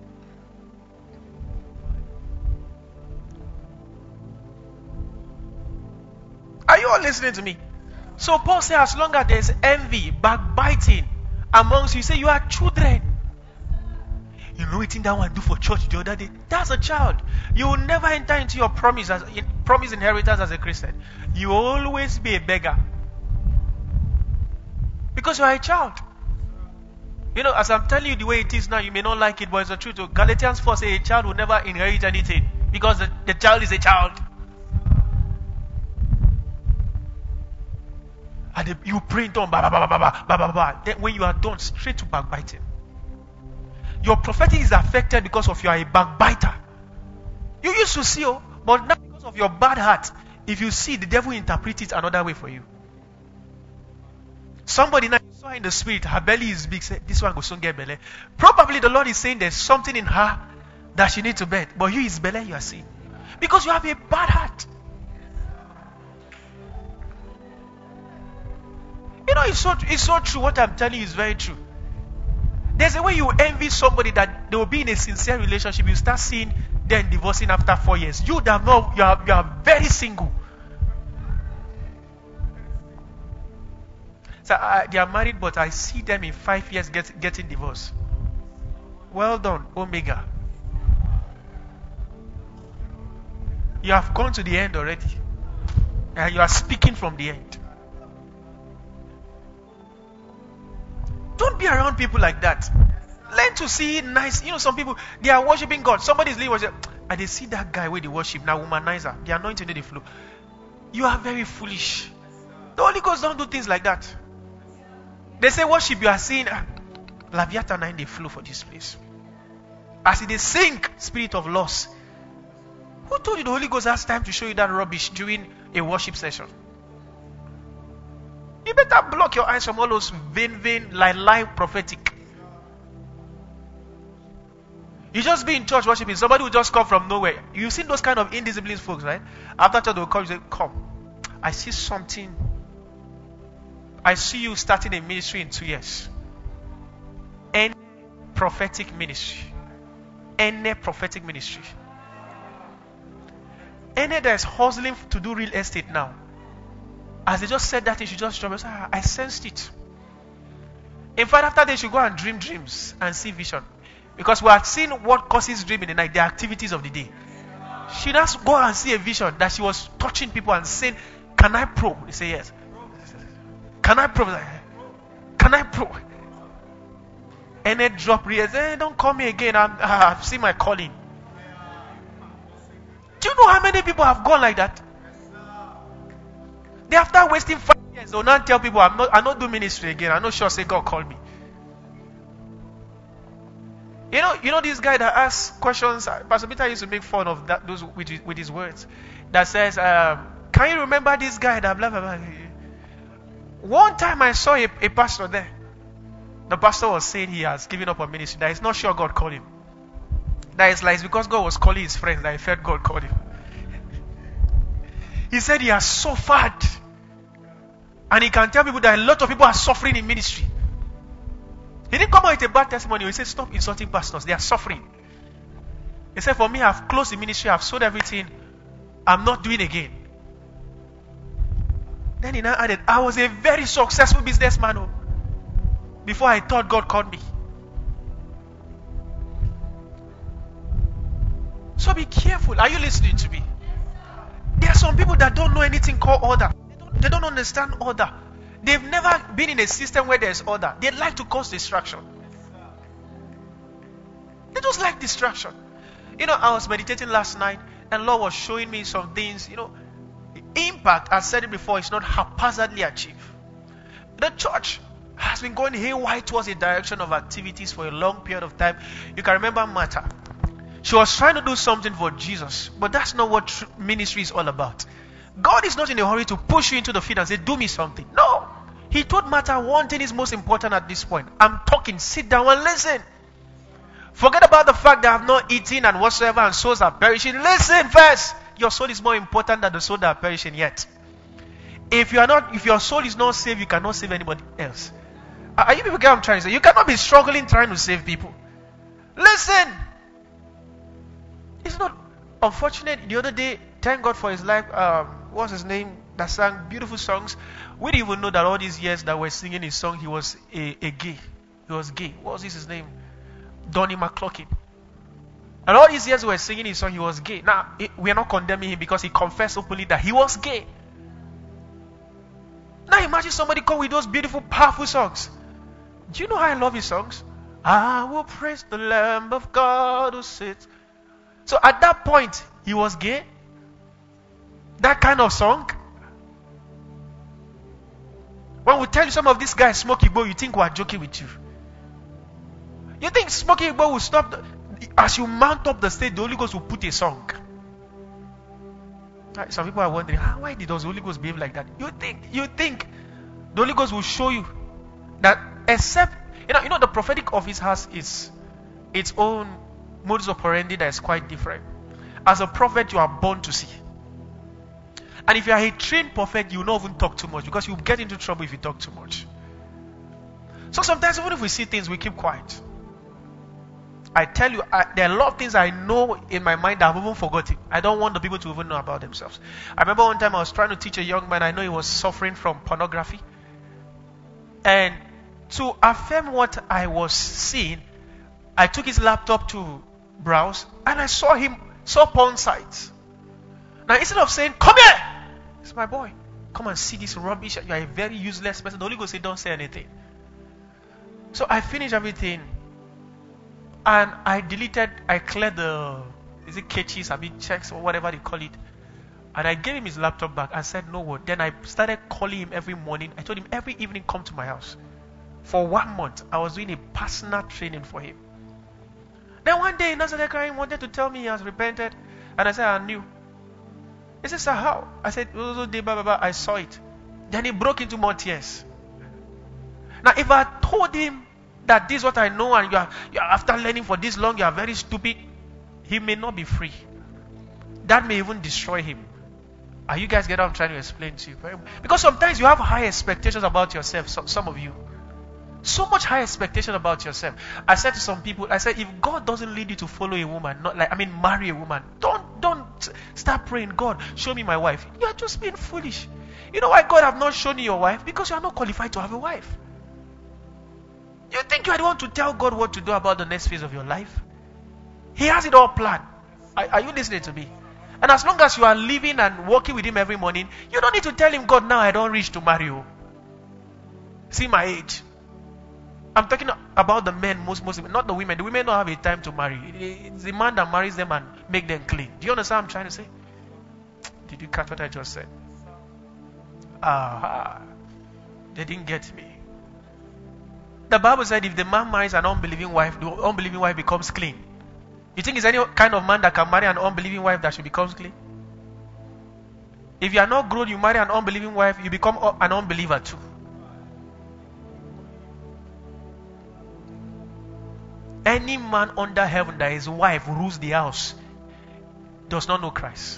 Are you all listening to me? So Paul says, as long as there's envy, backbiting amongst you, say you are children. You know what that one do for church the other day? That's a child. You will never enter into your promise as in, promise inheritance as a Christian. You will always be a beggar. Because you are a child. You know, as I'm telling you the way it is now, you may not like it, but it's the truth. Galatians four says a child will never inherit anything. Because the, the child is a child. And the, you pray in tongues, bah, bah, bah, bah, bah, bah, bah, bah. Then when you are done, straight to backbiting. Your prophetic is affected because of you are a backbiter. You used to see, oh, but now because of your bad heart, if you see, the devil interprets it another way for you. Somebody now saw in the spirit, her belly is big, said, "This one will soon get belly." Probably the Lord is saying there's something in her that she needs to bed. But you is belly you are seeing. Because you have a bad heart. You know, it's so, it's so true. What I'm telling you is very true. There's a way you envy somebody that they will be in a sincere relationship. You start seeing them divorcing after four years. You that know you are, you are very single. So uh, they are married, but I see them in five years get, getting divorced. Well done, Omega. You have gone to the end already. And you are speaking from the end. Don't be around people like that. Learn to see nice. You know, some people, they are worshiping God. Somebody is leading worship. And they see that guy where they worship. Now, womanizer. The anointing in the flow. You are very foolish. The Holy Ghost don't do things like that. They say worship, you are seeing uh, Laviata nine, they flow for this place. As they sing spirit of loss. Who told you the Holy Ghost has time to show you that rubbish during a worship session? You better block your eyes from all those vain, vain, lie, lie, prophetic. You just be in church worshiping. Somebody will just come from nowhere. You've seen those kind of indisciplined folks, right? After church, they'll come and say, "Come, I see something. I see you starting a ministry in two years. Any prophetic ministry. Any prophetic ministry. Any that is hustling to do real estate now. As they just said that, they should just drop it. Ah, I sensed it. In fact, after they should go and dream dreams and see vision. Because we have seen what causes dream in the night, the activities of the day. She just go and see a vision that she was touching people and saying, "Can I probe?" They say yes. Can I probe? Can I probe? And they drop rears. Hey, don't call me again. I'm, I've seen my calling. Do you know how many people have gone like that? They after wasting five years, they'll not tell people, I'm not I'm not doing ministry again. I'm not sure say God called me. You know, you know this guy that asks questions. Pastor Peter used to make fun of that those with, with his words. That says, um, can you remember this guy that blah blah blah? One time I saw a, a pastor there. The pastor was saying he has given up on ministry. That he's not sure God called him. That is like it's because God was calling his friends that he felt God called him. He said he has suffered. And he can tell people that a lot of people are suffering in ministry. He didn't come out with a bad testimony. He said, stop insulting pastors. They are suffering. He said, for me, I've closed the ministry. I've sold everything. I'm not doing again. Then he now added, I was a very successful businessman oh, before I thought God called me. So be careful. Are you listening to me? There are some people that don't know anything called order. They don't, they don't understand order. They've never been in a system where there's order. They like to cause distraction. They just like distraction. You know, I was meditating last night and Lord was showing me some things. You know, impact, I said it before, is not haphazardly achieved. The church has been going haywire towards a direction of activities for a long period of time. You can remember Martha. She was trying to do something for Jesus, but that's not what tr- ministry is all about. God is not in a hurry to push you into the field and say, do me something. No. He told Martha one thing is most important at this point. I'm talking, sit down and listen. Forget about the fact that I've not eaten and whatsoever and souls are perishing. Listen first. Your soul is more important than the soul that are perishing yet. If you are not, if your soul is not saved, you cannot save anybody else. Are you people get what I'm trying to say? You cannot be struggling trying to save people. Listen. It's not unfortunate. The other day, thank God for his life. Um, what's his name? That sang beautiful songs. We didn't even know that all these years that we're singing his song, he was a, a gay. He was gay. What was his name? Donnie McCloskey. And all these years we were singing his song, he was gay. Now, it, we are not condemning him because he confessed openly that he was gay. Now imagine somebody come with those beautiful, powerful songs. Do you know how I love his songs? I will praise the Lamb of God who sits. So at that point, he was gay. That kind of song. When we tell you some of these guys smoke Igbo, you think we are joking with you. You think smoking Igbo will stop? The, as you mount up the stage, the Holy Ghost will put a song. Some people are wondering, ah, why did the Holy Ghost behave like that? You think, you think the Holy Ghost will show you that except, you know, you know the prophetic office has its, its own modus operandi that is quite different. As a prophet, you are born to see. And if you are a trained prophet, you will not even talk too much because you will get into trouble if you talk too much. So sometimes even if we see things, we keep quiet. I tell you, I, there are a lot of things I know in my mind that I've even forgotten. I don't want the people to even know about themselves. I remember one time I was trying to teach a young man, I know he was suffering from pornography. And to affirm what I was seeing, I took his laptop to browse and I saw him, saw porn sites. Now instead of saying, come here, it's my boy, come and see this rubbish, you are a very useless person. The Holy Ghost said, don't say anything. So I finished everything and I deleted, I cleared the, is it caches, I mean checks or whatever they call it. And I gave him his laptop back and said no word. Then I started calling him every morning. I told him every evening come to my house. For one month, I was doing a personal training for him. Then one day, Nazareth crying wanted to tell me he has repented. And I said, I knew. He said, sir, how? I said, oh, blah, blah, blah. I saw it. Then he broke into more tears. Now, if I told him that this is what I know and you are, you are after learning for this long, you are very stupid, he may not be free. That may even destroy him. Are you guys getting what I'm trying to explain to you? Because sometimes you have high expectations about yourself, some, some of you. So much high expectation about yourself. I said to some people, I said, if God doesn't lead you to follow a woman, not like, I mean, marry a woman, don't, don't start praying, God, show me my wife. You are just being foolish. You know why God have not shown you your wife? Because you are not qualified to have a wife. You think you are the one to tell God what to do about the next phase of your life? He has it all planned. Are, are you listening to me? And as long as you are living and walking with him every morning, you don't need to tell him, God, now I don't reach to marry you. See my age. I'm talking about the men, most, most, not the women. The women don't have a time to marry. It's the man that marries them and make them clean. Do you understand what I'm trying to say? Did you catch what I just said? Aha. They didn't get me. The Bible said if the man marries an unbelieving wife, the unbelieving wife becomes clean. You think it's any kind of man that can marry an unbelieving wife that should become clean? If you are not grown, you marry an unbelieving wife, you become an unbeliever too. Any man under heaven that his wife rules the house does not know Christ.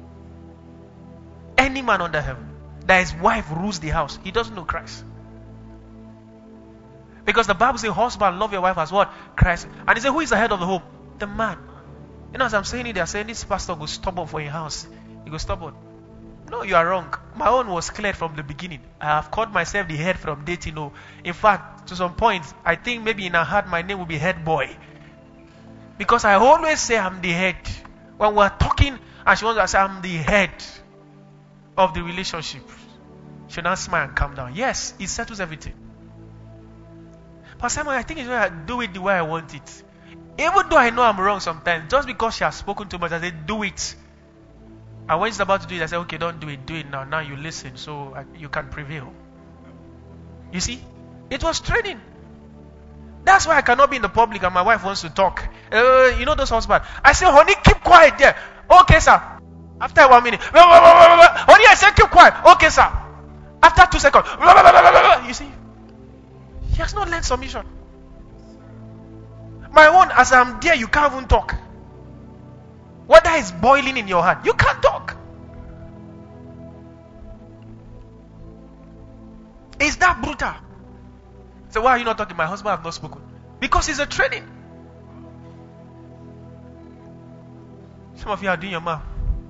Any man under heaven that his wife rules the house, he doesn't know Christ. Because the Bible says, husband, love your wife as what? Christ. And he said, who is the head of the home? The man. You know, as I'm saying it, they are saying this pastor goes stubborn for a house. He goes stubborn. No, you are wrong. My own was cleared from the beginning. I have called myself the head from dating. No. In fact, to some point, I think maybe in a heart my name will be head boy. Because I always say I'm the head. When we're talking and she wants to say I'm the head of the relationship, she'll not smile and calm down. Yes, it settles everything. Pastor Simon, I think it's when I do it the way I want it. Even though I know I'm wrong sometimes, just because she has spoken too much, I say, do it. And when she's about to do it, I say, okay, don't do it, do it now. Now you listen so you can prevail. You see? It was training. That's why I cannot be in the public and my wife wants to talk. Uh, you know those husbands. I say, honey, keep quiet there. Okay, sir. After one minute. Honey, I said, keep quiet. Okay, sir. After two seconds. You see? He has not learned submission. My own, as I'm there, you can't even talk. Whether it's boiling in your heart, you can't talk. Is that brutal? So why are you not talking? My husband have not spoken. Because it's a training. Some of you are doing your mouth.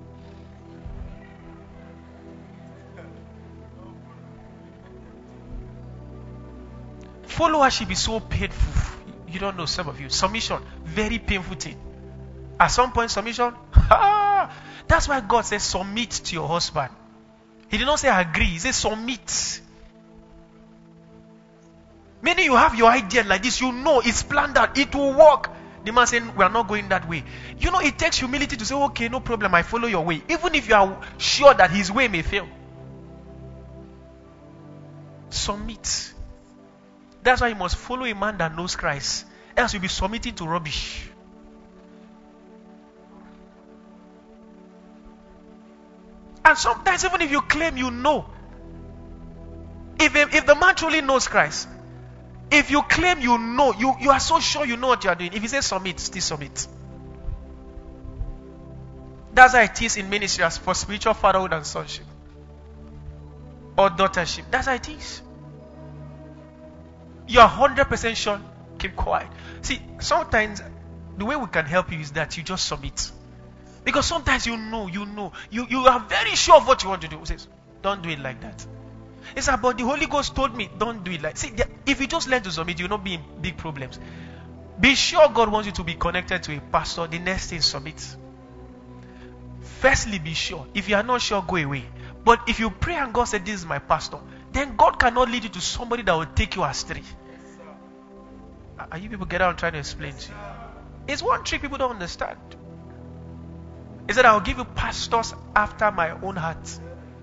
Followership is so painful. You don't know, some of you. Submission, very painful thing. At some point, submission, that's why God says submit to your husband. He did not say agree, he says submit. Meaning you have your idea like this, you know it's planned out, it will work. The man saying we are not going that way. You know, it takes humility to say, okay, no problem, I follow your way. Even if you are sure that his way may fail. Submit. That's why you must follow a man that knows Christ. Else you'll be submitting to rubbish. And sometimes even if you claim you know, if, if the man truly knows Christ, if you claim you know, you, you are so sure you know what you are doing, if he says submit, still submit. That's how it is in ministry as for spiritual fatherhood and sonship. Or daughtership. That's how it is. You are one hundred percent sure, keep quiet. See, sometimes the way we can help you is that you just submit. Because sometimes you know, you know, you, you are very sure of what you want to do. He says, don't do it like that. It's about the Holy Ghost told me, don't do it like that. See, if you just learn to submit, you'll not be in big problems. Be sure God wants you to be connected to a pastor. The next thing, submit. Firstly, be sure. If you are not sure, go away. But if you pray and God said, this is my pastor, then God cannot lead you to somebody that will take you astray. Are you people get out and trying to explain to you? It's one trick people don't understand. He said, I'll give you pastors after my own heart.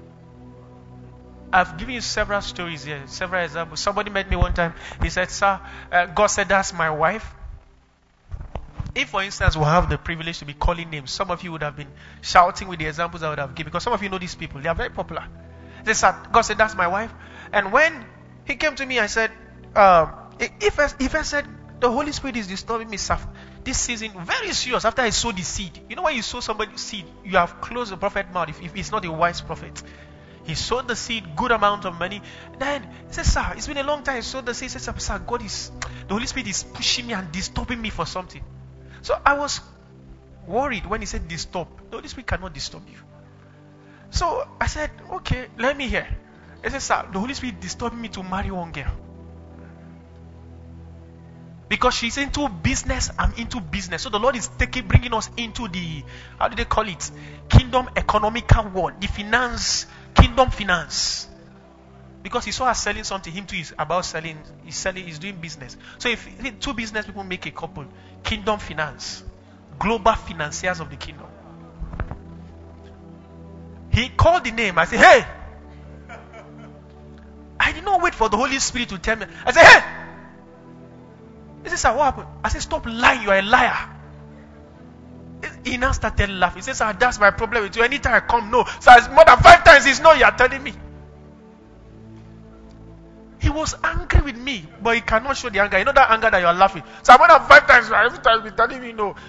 I've given you several stories here, several examples. Somebody met me one time. He said, sir, uh, God said that's my wife. If, for instance, we have the privilege to be calling names, some of you would have been shouting with the examples I would have given. Because some of you know these people. They are very popular. They said, God said, that's my wife. And when he came to me, I said, um, if, I, if I said, the Holy Spirit is disturbing me this season, very serious, after I sowed the seed. You know when you sow somebody's seed, you have closed the prophet's mouth if, if it's not a wise prophet. He sowed the seed, good amount of money. Then he said, sir, it's been a long time I sowed the seed. He said, sir, God is, the Holy Spirit is pushing me and disturbing me for something. So I was worried when he said disturb. The Holy Spirit cannot disturb you. So I said, okay, let me hear. He said, sir, the Holy Spirit disturbed me to marry one girl. Because she's into business, I'm into business. So the Lord is taking, bringing us into the, how do they call it? Kingdom economical world. The finance, kingdom finance. Because he saw her selling something, him too is about selling, he's selling, he's doing business. So if two business people make a couple, kingdom finance, global financiers of the kingdom. He called the name. I said, hey! I did not wait for the Holy Spirit to tell me. I said, hey! He said, sir, what happened? I said, stop lying, you are a liar. He now started laughing. He said, sir, that's my problem with you. Anytime I come, no. Sir, it's more than five times it's no, you are telling me. He was angry with me, but he cannot show the anger. You know that anger that you are laughing. So more than five times, every time he's telling me no.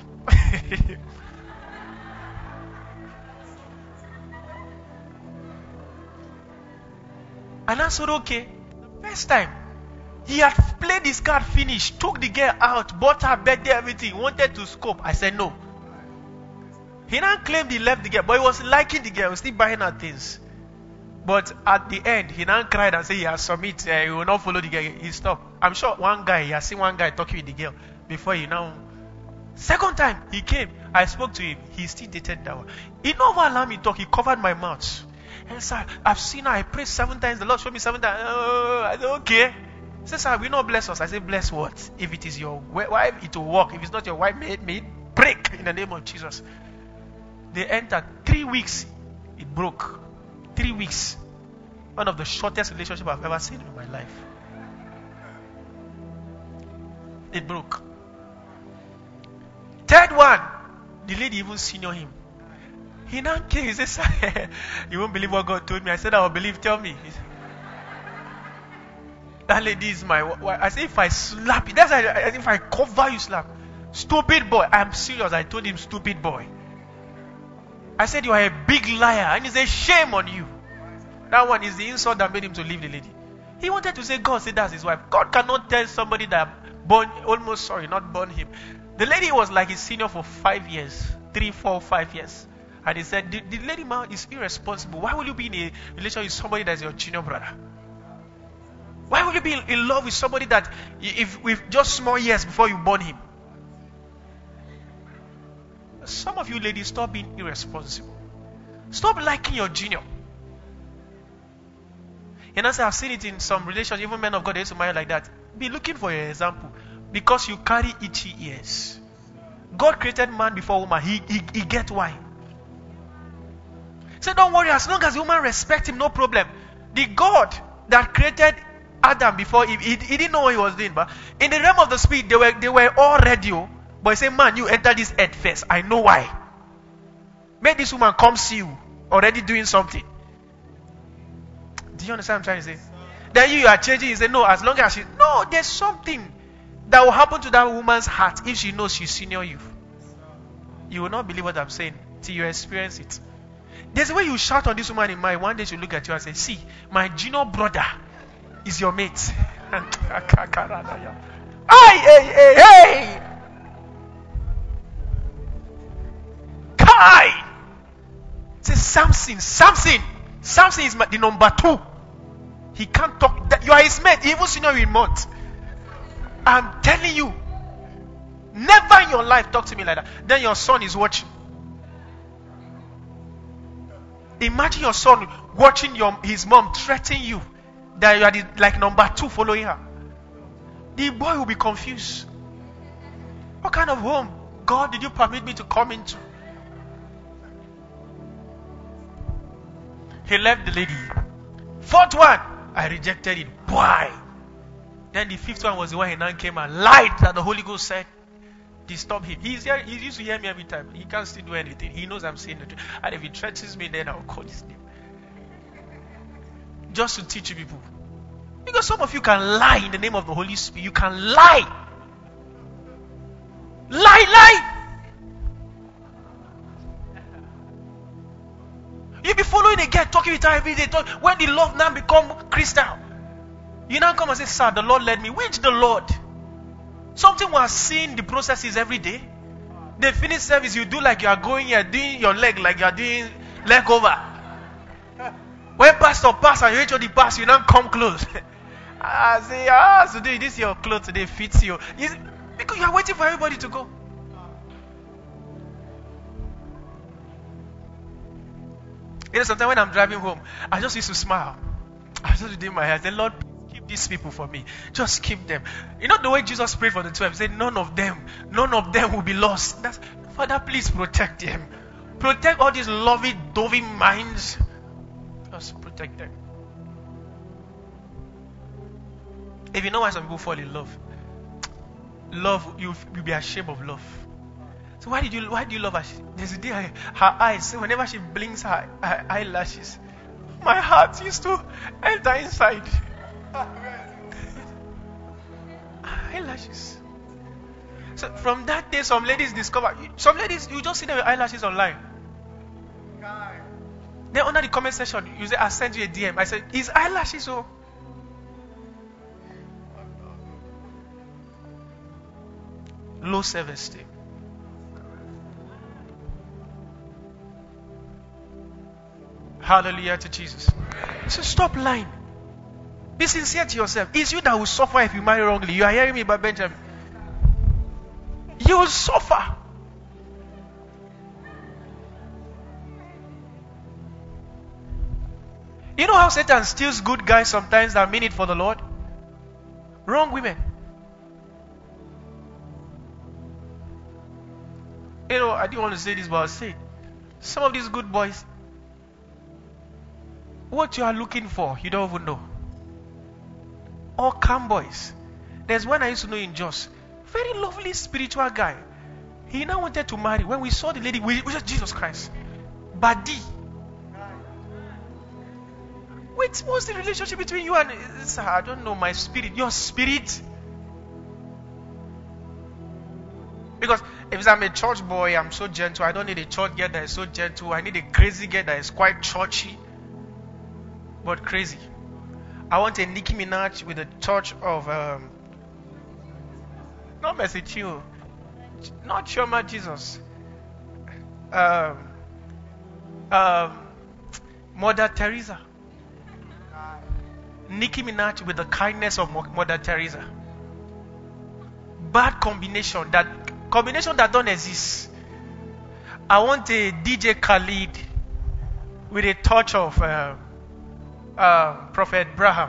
And I said, okay. The first time, he had played his card, finished, took the girl out, bought her birthday, everything, wanted to scope. I said no. He now claimed he left the girl, but he was liking the girl, he was still buying her things. But at the end, he now cried and said he has submit, uh, he will not follow the girl. He stopped. I'm sure one guy, he has seen one guy talking with the girl before he now. Second time, he came, I spoke to him, he still dated that one. He never allowed me to talk, he covered my mouth. And sir, I've seen her, I prayed seven times, the Lord showed me seven times. Uh, I said, okay. He said, sir, will not bless us. I said, bless what? If it is your wife, it will work. If it's not your wife, may it, may it break in the name of Jesus. They entered. Three weeks, it broke. Three weeks. One of the shortest relationships I've ever seen in my life. It broke. Third one, the lady even senior him. He now came, he said, sir, you won't believe what God told me. I said, I will believe, tell me. He said, that lady is my wife. I said, if I slap you, that's why I, if I cover you, slap. Stupid boy. I'm serious. I told him, stupid boy. I said, you are a big liar. And he said, shame on you. That one is the insult that made him to leave the lady. He wanted to say, God said that's his wife. God cannot tell somebody that born, almost sorry, not born him. The lady was like his senior for five years. Three, four, five years. And he said, the, the lady man is irresponsible. Why will you be in a relationship with somebody that's your junior brother? Why will you be in love with somebody that, if with just small years before you born him? Some of you ladies, stop being irresponsible. Stop liking your junior. And as I've seen it in some relationships, even men of God, they used to marry like that. Be looking for your example. Because you carry itchy ears. God created man before woman. He, he, he get why. Say, don't worry, as long as the woman respects him, no problem. The God that created Adam before Eve, he, he didn't know what he was doing. But in the realm of the spirit, they were they were all ready. But he said, man, you enter this earth first. I know why. Make this woman come see you already doing something. Do you understand what I'm trying to say? Then you, you are changing. You say, no, as long as she... No, there's something that will happen to that woman's heart if she knows she's senior you. You will not believe what I'm saying till you experience it. There's a way you shout on this woman in mind. One day she'll look at you and say, see, my junior brother is your mate. Ay, hey, hey, hey! Kai! Say, Samson, Samson! Samson is the number two. He can't talk. That you are his mate. He even senior you in month. I'm telling you. Never in your life talk to me like that. Then your son is watching. Imagine your son watching your his mom threaten you that you are the, like number two following her. The boy will be confused. What kind of home, God, did you permit me to come into? He left the lady. Fourth one, I rejected it. Why? Then the fifth one was the one he now came and lied that the Holy Ghost said, disturb him. He's here, he used to hear me every time. He can't still do anything. He knows I'm saying the truth. And if he threatens me, then I'll call his name. Just to teach you people. Because some of you can lie in the name of the Holy Spirit. You can lie. Lie, lie. You be following a girl, talking with her every day. Talk, when the love now become crystal, you now come and say, sir, the Lord led me. Which the Lord? Something we are seeing the processes every day. They finish service, you do like you are going here, doing your leg like you are doing leg over. When pastor pass and you reach the pass, you now come close. I say, ah, today this your clothes today fits you. Because you are waiting for everybody to go. You know, sometimes when I'm driving home, I just used to smile. I just did my head. The Lord, keep these people for me. Just keep them. You know the way Jesus prayed for the twelve? He said, none of them, none of them will be lost. That's, Father, please protect them. Protect all these loving, dovey minds. Just protect them. If you know why some people fall in love, love, you you'll be ashamed of love. So why did you why do you love her? There's a day her, her eyes, whenever she blinks her, her eyelashes, my heart used to enter inside. Eyelashes. So from that day, some ladies discover. Some ladies, you just see them with eyelashes online. Then under the comment section, you say, "I sent you a D M." I said, "Is eyelashes so?" Low self-esteem. Hallelujah to Jesus. So stop lying. Be sincere to yourself. It's you that will suffer if you marry wrongly. You are hearing me about Benjamin. You will suffer. You know how Satan steals good guys sometimes that mean it for the Lord? Wrong women. You know, I didn't want to say this, but I'll say it. Some of these good boys, what you are looking for, you don't even know. All calm boys. There's one I used to know in Jos. Very lovely spiritual guy. He now wanted to marry. When we saw the lady, we, we said, Jesus Christ. Badi. Wait, what's the relationship between you and... I don't know, my spirit. Your spirit. Because if I'm a church boy, I'm so gentle. I don't need a church girl that is so gentle. I need a crazy girl that is quite churchy, but crazy. I want a Nicki Minaj with a touch of um, not Mercy Chinwo, not Chioma Jesus, um, um, Mother Teresa. Nicki Minaj with the kindness of Mother Teresa. Bad combination. That combination that don't exist. I want a D J Khalid with a touch of uh, uh, Prophet Abraham.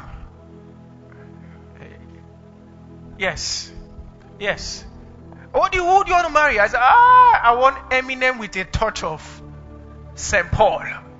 Yes, yes. What do you, who do you want to marry? I said, ah, I want Eminem with a touch of Saint Paul.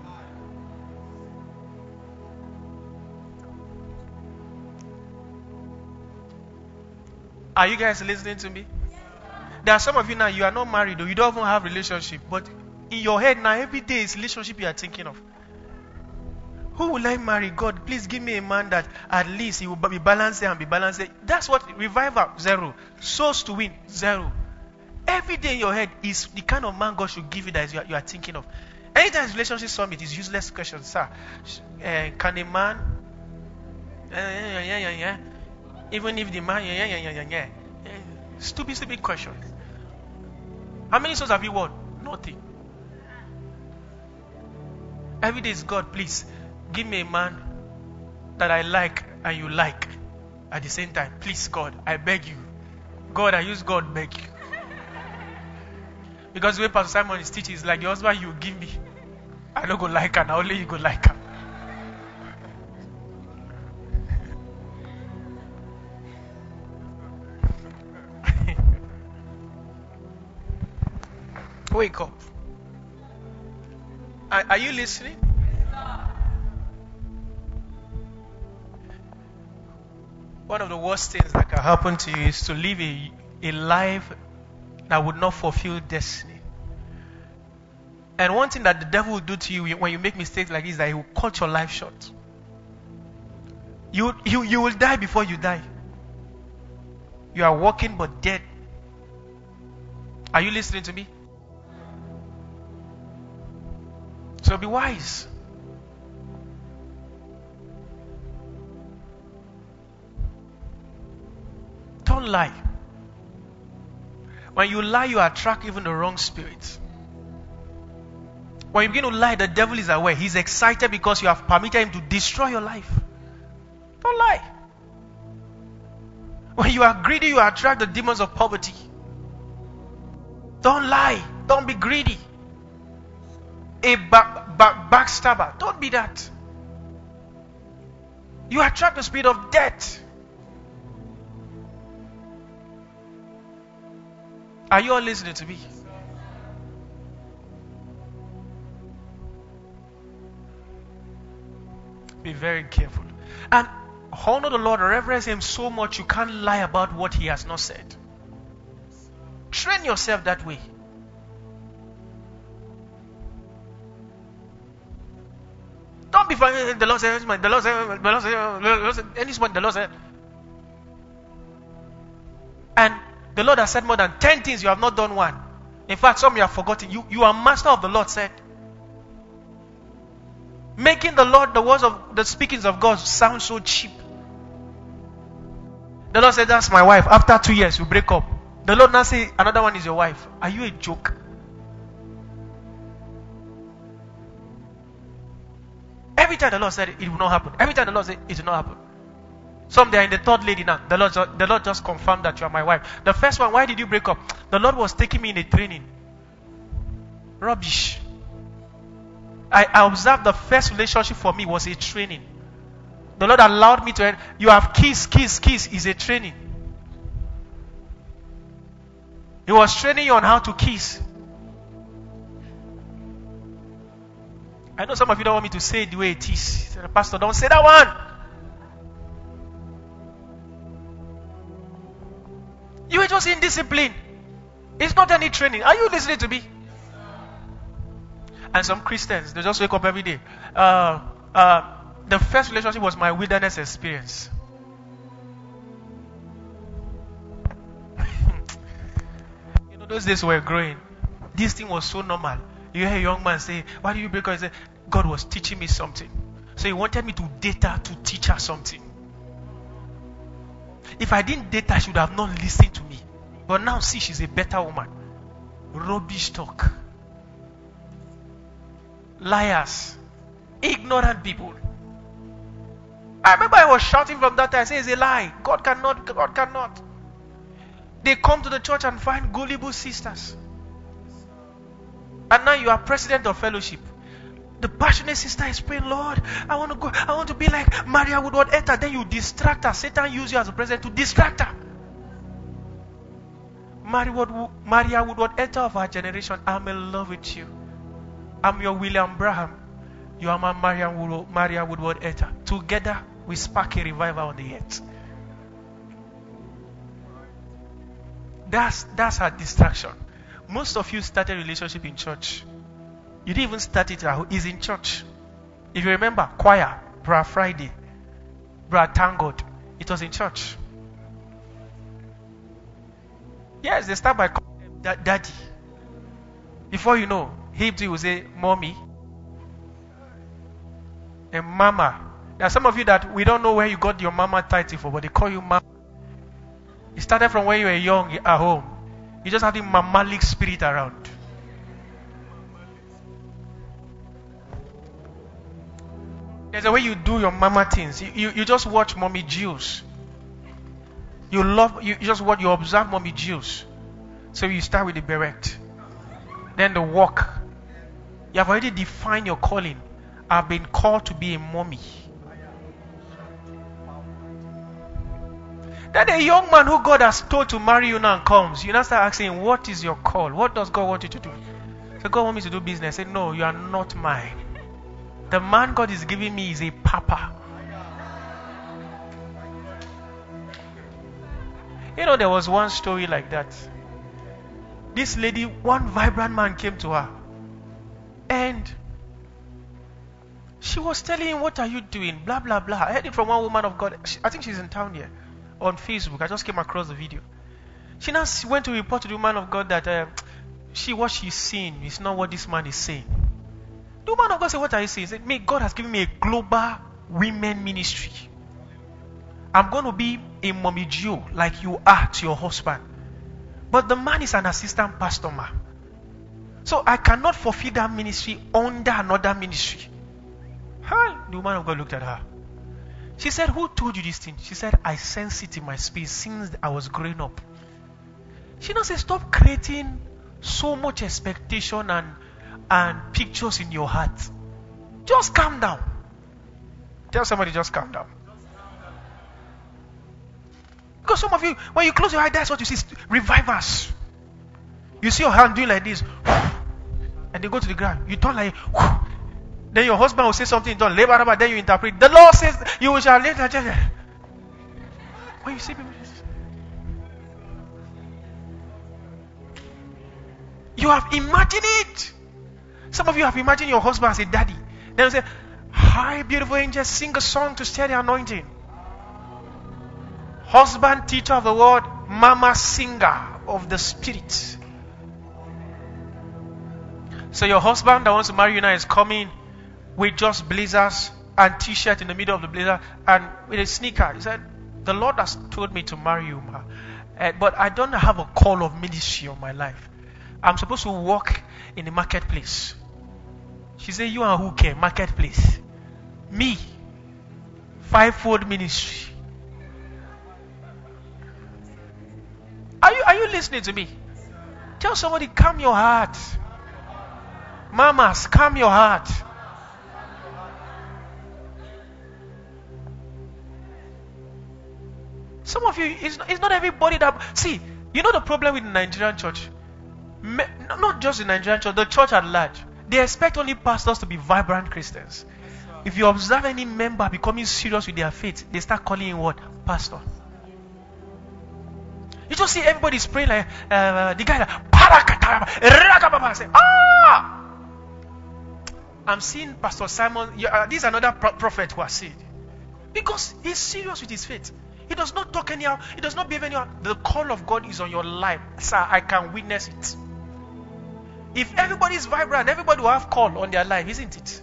Are you guys listening to me? There are some of you now, you are not married or you don't even have relationship, but in your head now, every day is relationship you are thinking of. Who will I marry? God, please give me a man that at least he will be balanced and be balanced. That's what revival, zero. Souls to win, zero. Every day in your head is the kind of man God should give you that you are, you are thinking of. Anytime relationship summit is useless question, sir. Uh, can a man, uh, yeah, yeah, yeah, yeah. Even if the man, yeah, yeah, yeah, yeah, yeah. Stupid, stupid question. How many souls have you won? Nothing. Every day is God, please give me a man that I like and you like at the same time. Please, God, I beg you. God, I use God, beg you. Because the way Pastor Simon is teaching is like the husband you give me. I don't go like her, now only you go like her. Wake up. Are, are you listening? One of the worst things that can happen to you is to live a, a life that would not fulfill destiny. And one thing that the devil will do to you when you make mistakes like this is that he will cut your life short. You, you, you will die before you die. You are walking but dead. Are you listening to me? So be wise. Don't lie. When you lie, you attract even the wrong spirits. When you begin to lie, the devil is aware. He's excited because you have permitted him to destroy your life. Don't lie. When you are greedy, you attract the demons of poverty. Don't lie. Don't be greedy. A back, back, backstabber. Don't be that. You attract the spirit of death. Are you all listening to me? Be very careful. And honor the Lord, reverence Him so much you can't lie about what He has not said. Train yourself that way. Don't be funny. The Lord said, the Lord said, the Lord said, the Lord said, any spot the Lord said. And the Lord has said more than ten things, you have not done one. In fact, some you have forgotten. You, you are master of the Lord said. Making the Lord, the words of the speakings of God sound so cheap. The Lord said, that's my wife. After two years, you break up. The Lord now say, another one is your wife. Are you a joke? Every time the Lord said it, it will not happen. Every time the Lord said it, it will not happen. Some they are in the third lady now. The Lord, the Lord just confirmed that you are my wife. The first one, why did you break up? The Lord was taking me in a training. Rubbish. I, I observed the first relationship for me was a training. The Lord allowed me to, you have kiss, kiss, kiss is a training. He was training you on how to kiss. I know some of you don't want me to say it the way it is. Pastor, don't say that one. You were just indisciplined. It's not any training. Are you listening to me? And some Christians, they just wake up every day. Uh, uh, the first relationship was my wilderness experience. You know, those days we were growing. This thing was so normal. You hear a young man say, why do you break up? He said, God was teaching me something. So he wanted me to date her to teach her something. If I didn't date her, she would have not listened to me. But now see, she's a better woman. Rubbish talk. Liars. Ignorant people. I remember I was shouting from that time. I said, it's a lie. God cannot, God cannot. They come to the church and find gullible sisters. And now you are president of fellowship. The passionate sister is praying, Lord, I want to go, I want to be like Maria Woodward-Etter. Then you distract her. Satan uses you as a president to distract her. Maria Woodward-Etter of our generation, I'm in love with you. I'm your William Branham. You are my Maria, Maria Woodward-Etter. Together, we spark a revival on the earth. That's, that's our distraction. Most of you started a relationship in church. You didn't even start it at home. It's in church. If you remember, choir, Bra Friday, Bra Thank God, it was in church. Yes, they start by calling them daddy. Before you know, he will say mommy and mama. There are some of you that we don't know where you got your mama title for, but they call you mama. It started from when you were young at home. You just have the mammalic spirit around. There's a way you do your mama things. You, you, you just watch Mommy Jews. You love, you, you just watch, you observe Mommy Jews. So you start with the beret. Then the walk. You have already defined your calling. I've been called to be a mommy. Then a young man who God has told to marry you now comes. You now start asking, what is your call? What does God want you to do? So God wants me to do business. I say, no, you are not mine. The man God is giving me is a papa. You know, there was one story like that. This lady, one vibrant man came to her. And she was telling him, what are you doing? Blah, blah, blah. I heard it from one woman of God. She, I think she's in town here. On Facebook. I just came across the video. She now went to report to the woman of God that uh, she, what she's seeing is not what this man is saying. The woman of God said, what are you saying? He said, me, God has given me a global women ministry. I'm going to be a mommy Jew like you are to your husband. But the man is an assistant pastor, ma. So I cannot fulfill that ministry under another ministry. Hi. The woman of God looked at her. She said, who told you this thing? She said, I sense it in my spirit since I was growing up. She now said, stop creating so much expectation and, and pictures in your heart. Just calm down. Tell somebody, just calm down. Because some of you, when you close your eyes, that's what you see. Revivers. You see your hand doing like this. And they go to the ground. You turn like, then your husband will say something in tongue. Then you interpret. The Lord says, you shall later. When you see people, you have imagined it. Some of you have imagined your husband as a daddy. Then you say, hi, beautiful angels, sing a song to stir the anointing. Husband, teacher of the word, mama, singer of the spirit. So your husband that wants to marry you now is coming with just blazers and t-shirt in the middle of the blazer and with a sneaker. He said, the Lord has told me to marry you, ma. Uh, but I don't have a call of ministry on my life. I'm supposed to walk in the marketplace. She said, you and who care? Marketplace. Me. Fivefold ministry. Are you, are you listening to me? Tell somebody, calm your heart. Mamas, calm your heart. Some of you, it's, it's not everybody that... See, you know the problem with the Nigerian church? Me, not just the Nigerian church, the church at large. They expect only pastors to be vibrant Christians. If you observe any member becoming serious with their faith, they start calling him what? Pastor. You just see everybody praying like uh, the guy that say, ah! I'm seeing Pastor Simon. Uh, this is another pro- prophet who has said, because he's serious with his faith. He does not talk anyhow. He does not behave anyhow. The call of God is on your life. Sir, I can witness it. If everybody is vibrant, everybody will have call on their life, isn't it?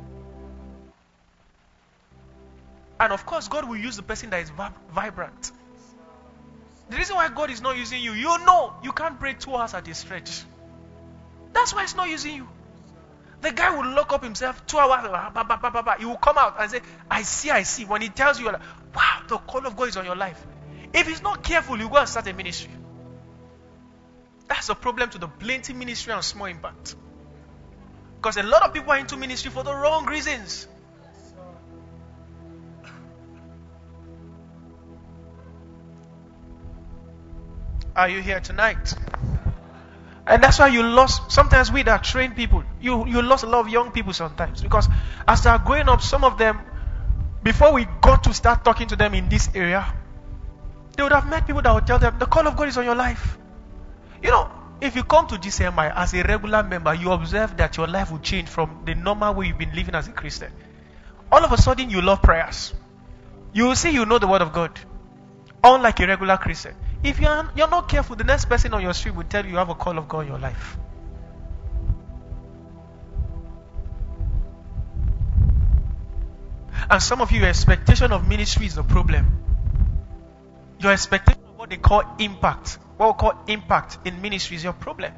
And of course, God will use the person that is vib- vibrant. The reason why God is not using you, you know, you can't pray two hours at a stretch. That's why He's not using you. The guy will lock up himself two hours. Bah, bah, bah, bah, bah. He will come out and say, I see, I see. When he tells you, like, wow, the call of God is on your life. If he's not careful, you go and start a ministry. That's a problem to the plenty ministry and small impact. Because a lot of people are into ministry for the wrong reasons. Are you here tonight? And that's why you lost, sometimes we that train people, you, you lost a lot of young people sometimes. Because as they are growing up, some of them, before we got to start talking to them in this area, they would have met people that would tell them, the call of God is on your life. You know, if you come to G C M I as a regular member, you observe that your life will change from the normal way you've been living as a Christian. All of a sudden, you love prayers. You will see you know the word of God. Unlike a regular Christian. If you're, you're not careful, the next person on your street will tell you you have a call of God in your life. And some of you, your expectation of ministry is the problem. Your expectation of what they call impact, what we call impact in ministry is your problem.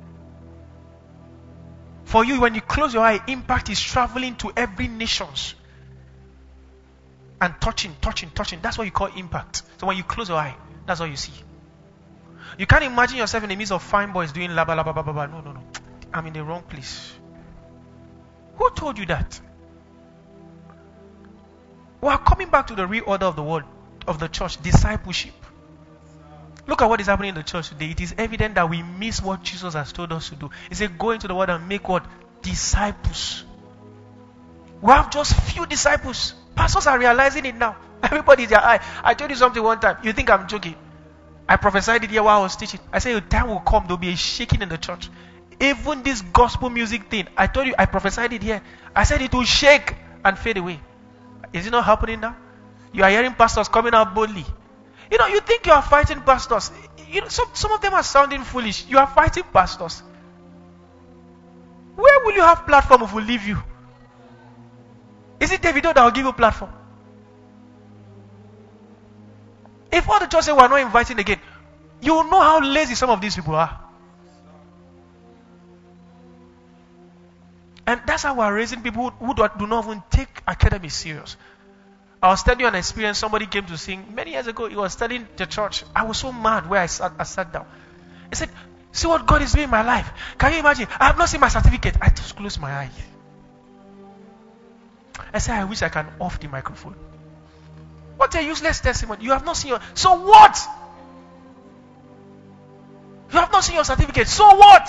For you, when you close your eye, impact is traveling to every nations. And touching, touching, touching. That's what you call impact. So when you close your eye, that's what you see. You can't imagine yourself in the midst of fine boys doing laba laba laba laba. No, no, no. I'm in the wrong place. Who told you that? We are coming back to the real order of the world, of the church, discipleship. Look at what is happening in the church today. It is evident that we miss what Jesus has told us to do. He said, go into the world and make what? Disciples. We have just few disciples. Pastors are realizing it now. Everybody is their eye. I told you something one time. You think I'm joking? I prophesied it here while I was teaching. I said, a time will come, there will be a shaking in the church. Even this gospel music thing, I told you, I prophesied it here. I said it will shake and fade away. Is it not happening now? You are hearing pastors coming out boldly. You know, you think you are fighting pastors. You know, some, some of them are sounding foolish. You are fighting pastors. Where will you have platform if we leave you? Is it Davido that will give you a platform? If all the church say we are not inviting again, you will know how lazy some of these people are. And that's how we are raising people who, who do, do not even take academy serious. I was telling you an experience. Somebody came to sing many years ago. He was telling the church. I was so mad where I sat, I sat down. He said, see what God is doing in my life. Can you imagine? I have not seen my certificate. I just closed my eye. I said, I wish I can off the microphone. What a useless testimony. You have not seen your... So what? You have not seen your certificate. So what?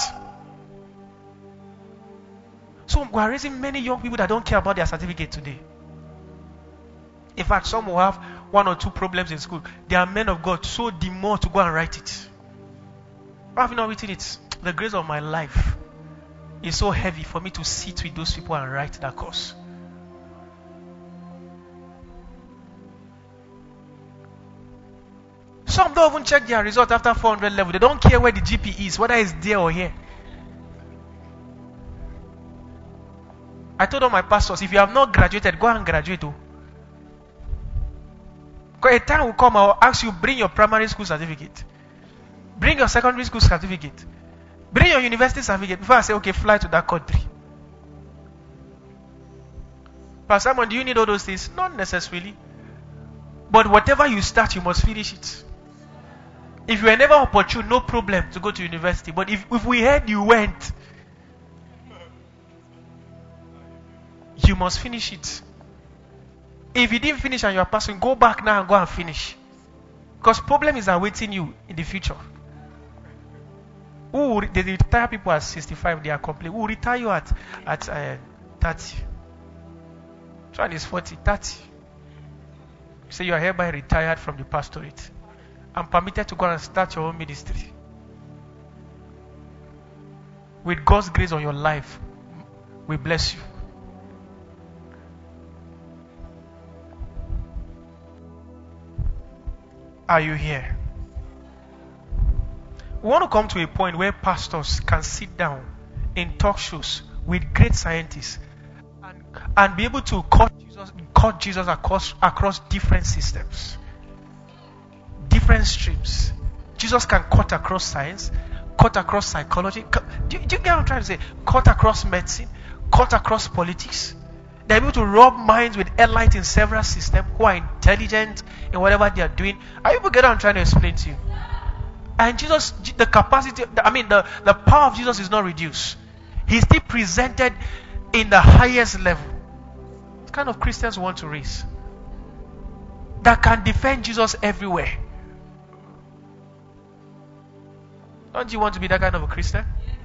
So we are raising many young people that don't care about their certificate today. In fact, some will have one or two problems in school. They are men of God, so the more to go and write it. Why have you not written it? The grace of my life is so heavy for me to sit with those people and write that course. Some don't even check their result after four hundred level. They don't care where the G P is, whether it's there or here. I told all my pastors, if you have not graduated, go and graduate. Oh. Because a time will come, I will ask you, bring your primary school certificate. Bring your secondary school certificate. Bring your university certificate. Before I say, okay, fly to that country. Pastor Simon, do you need all those things? Not necessarily. But whatever you start, you must finish it. If you are never opportune, no problem to go to university. But if, if we heard you went, you must finish it. If you didn't finish and you are passing, go back now and go and finish. Because problem is awaiting you in the future. Who they retire people at sixty-five, they are complete. Who retire you at, at uh, thirty? Try is forty, thirty. Say you are hereby retired from the pastorate and permitted to go and start your own ministry. With God's grace on your life, we bless you. Are you here? We want to come to a point where pastors can sit down in talk shows with great scientists and, and be able to cut Jesus, cut Jesus across, across different systems, different streams. Jesus can cut across science, cut across psychology. Cut, do, do you get what I'm trying to say? Cut across medicine, cut across politics. They're able to rub minds with elite in several systems who are intelligent in whatever they are doing. Are you able to get what I'm trying to explain to you? And Jesus, the capacity, I mean, the, the power of Jesus is not reduced. He's still presented in the highest level. What kind of Christians we want to raise? That can defend Jesus everywhere. Don't you want to be that kind of a Christian?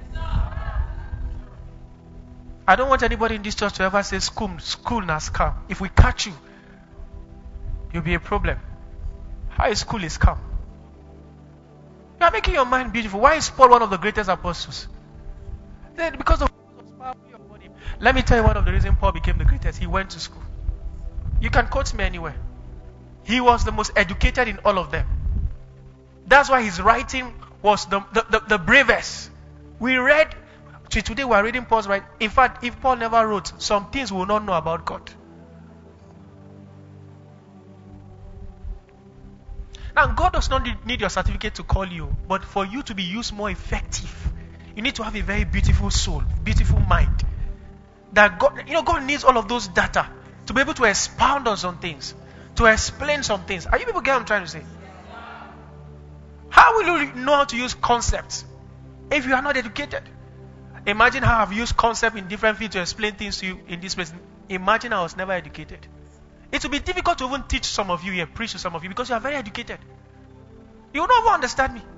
I don't want anybody in this church to ever say school, school na scam. If we catch you, you'll be a problem. High school is scam. You are making your mind beautiful. Why is Paul one of the greatest apostles? Then because of was powerful upon him. Let me tell you one of the reasons Paul became the greatest. He went to school. You can quote me anywhere. He was the most educated in all of them. That's why his writing was the, the, the, the bravest. We read, today we are reading Paul's writing. In fact, if Paul never wrote, some things we will not know about God. Now, God does not need your certificate to call you, but for you to be used more effective, you need to have a very beautiful soul, beautiful mind. That God, you know, God needs all of those data to be able to expound on some things, to explain some things. Are you people get what I'm trying to say? How will you know how to use concepts if you are not educated? Imagine how I've used concepts in different fields to explain things to you in this place. Imagine I was never educated. It will be difficult to even teach some of you here, preach to some of you, because you are very educated. You will not even understand me.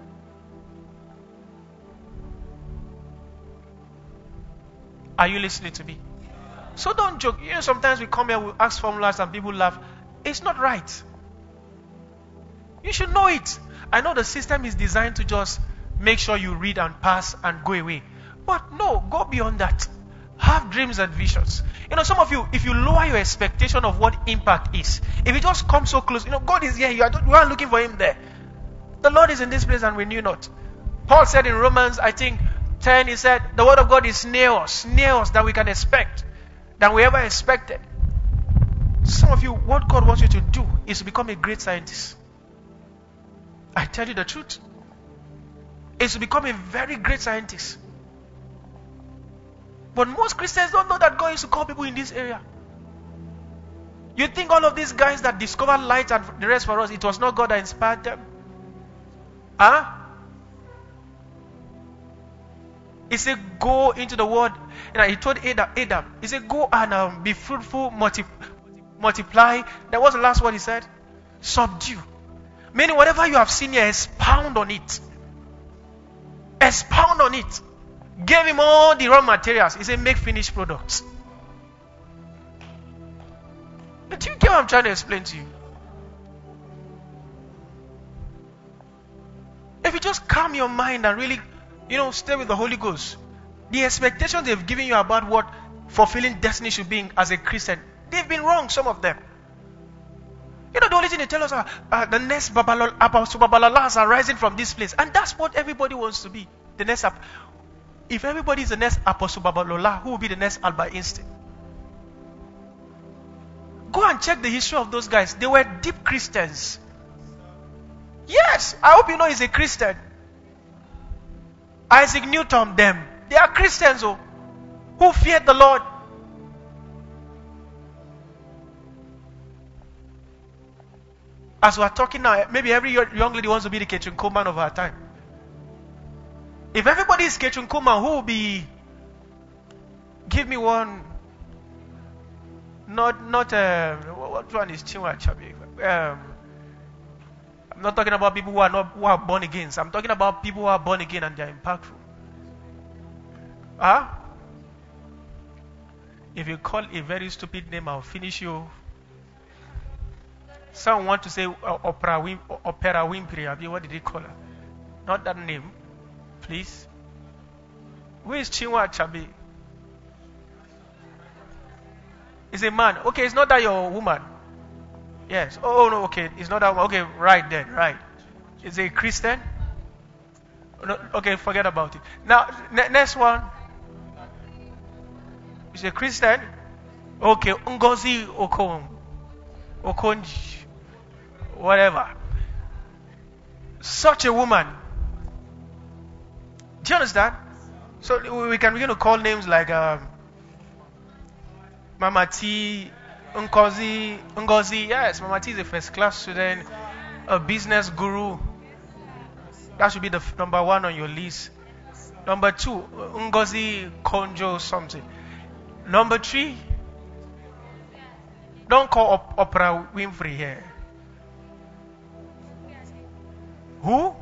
Are you listening to me? So don't joke. You know, sometimes we come here, we ask formulas and people laugh. It's not right. You should know it. I know the system is designed to just make sure you read and pass and go away. But no, go beyond that. Have dreams and visions. You know, some of you, if you lower your expectation of what impact is, if it just comes so close, you know, God is here, you are, you are looking for Him there. The Lord is in this place and we knew not. Paul said in Romans, I think, ten, he said, the word of God is near us, near us that we can expect, than we ever expected. Some of you, what God wants you to do is to become a great scientist. I tell you the truth. Is to become a very great scientist. But most Christians don't know that God used to call people in this area. You think all of these guys that discovered light and the rest for us, it was not God that inspired them? Huh? He said, go into the world. You know, he told Adam, Adam, he said, go and um, be fruitful, multi- multiply. That was the last word he said. Subdue. Meaning whatever you have seen here, expound on it. Expound on it. Gave him all the raw materials. He said, make finished products. Do you get what I'm trying to explain to you? If you just calm your mind and really, you know, stay with the Holy Ghost, the expectations they've given you about what fulfilling destiny should be as a Christian, they've been wrong, some of them. You know, the only thing they tell us are uh, the next Babalola, Apostle Babalolas are rising from this place. And that's what everybody wants to be. The next, if everybody is the next Apostle Babalola, who will be the next Albert Einstein? Go and check the history of those guys. They were deep Christians. Yes, I hope you know he's a Christian. Isaac Newton, them. They are Christians oh, who feared the Lord. As we are talking now, maybe every young lady wants to be the Kathryn Kuhlman of our time. If everybody is Kathryn Kuhlman, who will be? Give me one. Not, not, uh, what one is Chinua Achebe? Um, I'm not talking about people who are not who are born again. I'm talking about people who are born again and they are impactful. Huh? If you call a very stupid name, I'll finish you. Some want to say uh, Oprah Wim, Opera Winfrey. What did they call her? Not that name, please. Who is Chinua Achebe? It's a man. Okay, it's not that your woman. Yes. Oh, no, okay. It's not that woman. Okay, right then, right. Is a Christian? No, okay, forget about it. Now, ne- next one. Is a Christian? Okay, Ngozi Okon. Okonji. Whatever. Such a woman. Do you understand? So we can begin to call names like um, Mama T, Ngozi, Ngozi. Yes, Mama T is a first class student, a business guru. That should be the f- number one on your list. Number two, Ngozi Konjo something. Number three, don't call op- Oprah Winfrey here. Who?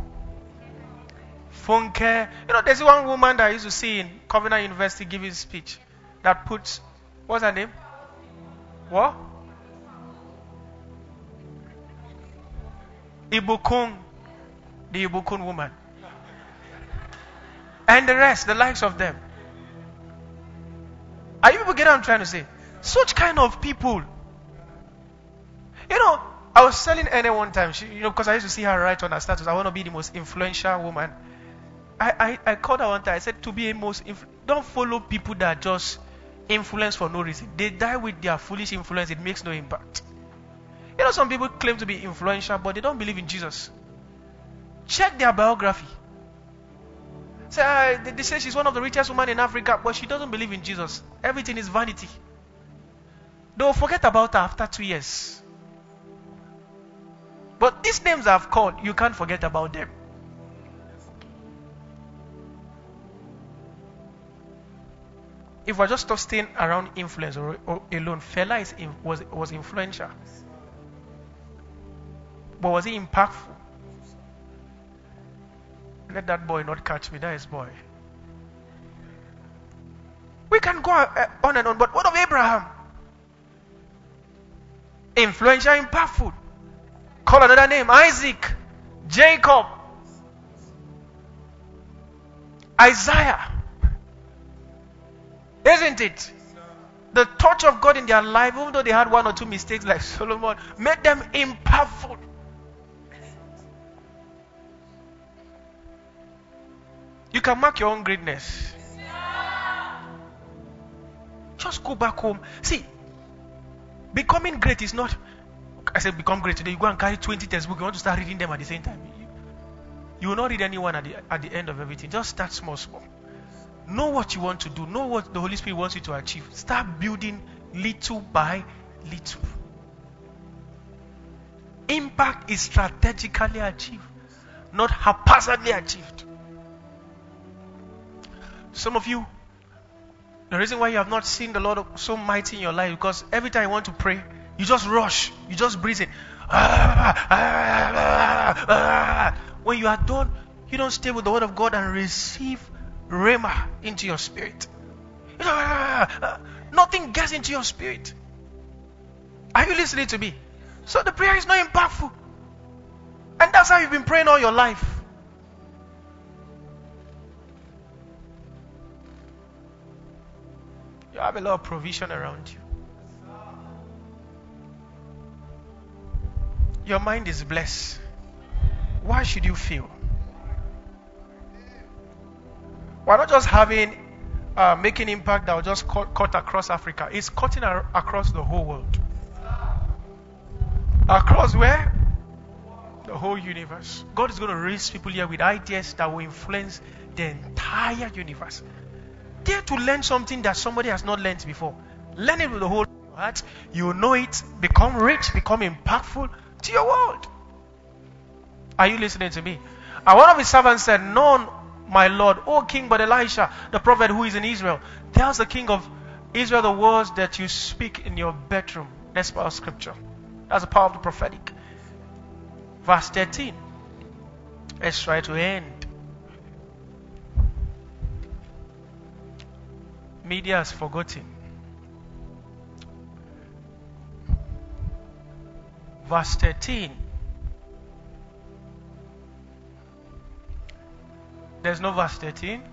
Funke. You know, there's one woman that I used to see in Covenant University giving speech that puts, what's her name? What? Ibukun. The Ibukun woman. And the rest, the likes of them. Are you people getting what I'm trying to say? Such kind of people. You know, I was telling Anna one time, she, you know, because I used to see her write on her status, I want to be the most influential woman. I, I, I called her one time, I said, to be a most, inf- don't follow people that just influence for no reason. They die with their foolish influence, it makes no impact. You know, some people claim to be influential, but they don't believe in Jesus. Check their biography. Say, uh, they, they say she's one of the richest women in Africa, but she doesn't believe in Jesus. Everything is vanity. They'll forget about her after two years. But these names I've called, you can't forget about them. If we're just staying around influence or, or alone, Fela is in, was, was influential. But was he impactful? Let that boy not catch me, that is boy. We can go uh, on and on, but what of Abraham? Influential, impactful. Call another name, Isaac, Jacob, Isaiah. Isn't it? The touch of God in their life, even though they had one or two mistakes like Solomon, made them impactful. You can mark your own greatness. Just go back home. See, becoming great is not, I said become great today. You go and carry twenty textbooks, you want to start reading them at the same time. You, you will not read anyone at the, at the end of everything. Just start small, small. Know what you want to do. Know what the Holy Spirit wants you to achieve. Start building little by little. Impact is strategically achieved, not haphazardly achieved. Some of you, the reason why you have not seen the Lord so mighty in your life, because every time you want to pray, you just rush, you just breathe in. When you are done, you don't stay with the word of God and receive rhema into your spirit. Nothing gets into your spirit. Are you listening to me? So the prayer is not impactful. And that's how you've been praying all your life. You have a lot of provision around you. Your mind is blessed. Why should you feel? We're not just having uh, making impact that will just cut, cut across Africa. It's cutting ar- across the whole world. Across where? The whole universe. God is going to raise people here with ideas that will influence the entire universe. Dare to learn something that somebody has not learned before. Learn it with the whole heart. You will know it. Become rich. Become impactful to your world. Are you listening to me? And one of his servants said, "None, my Lord, O King, but Elisha, the prophet who is in Israel, tells the king of Israel the words that you speak in your bedroom." That's part of scripture. That's the power of the prophetic. Verse thirteen. Let's try to end. Media has forgotten. Verse thirteen. There's no verse thirteen.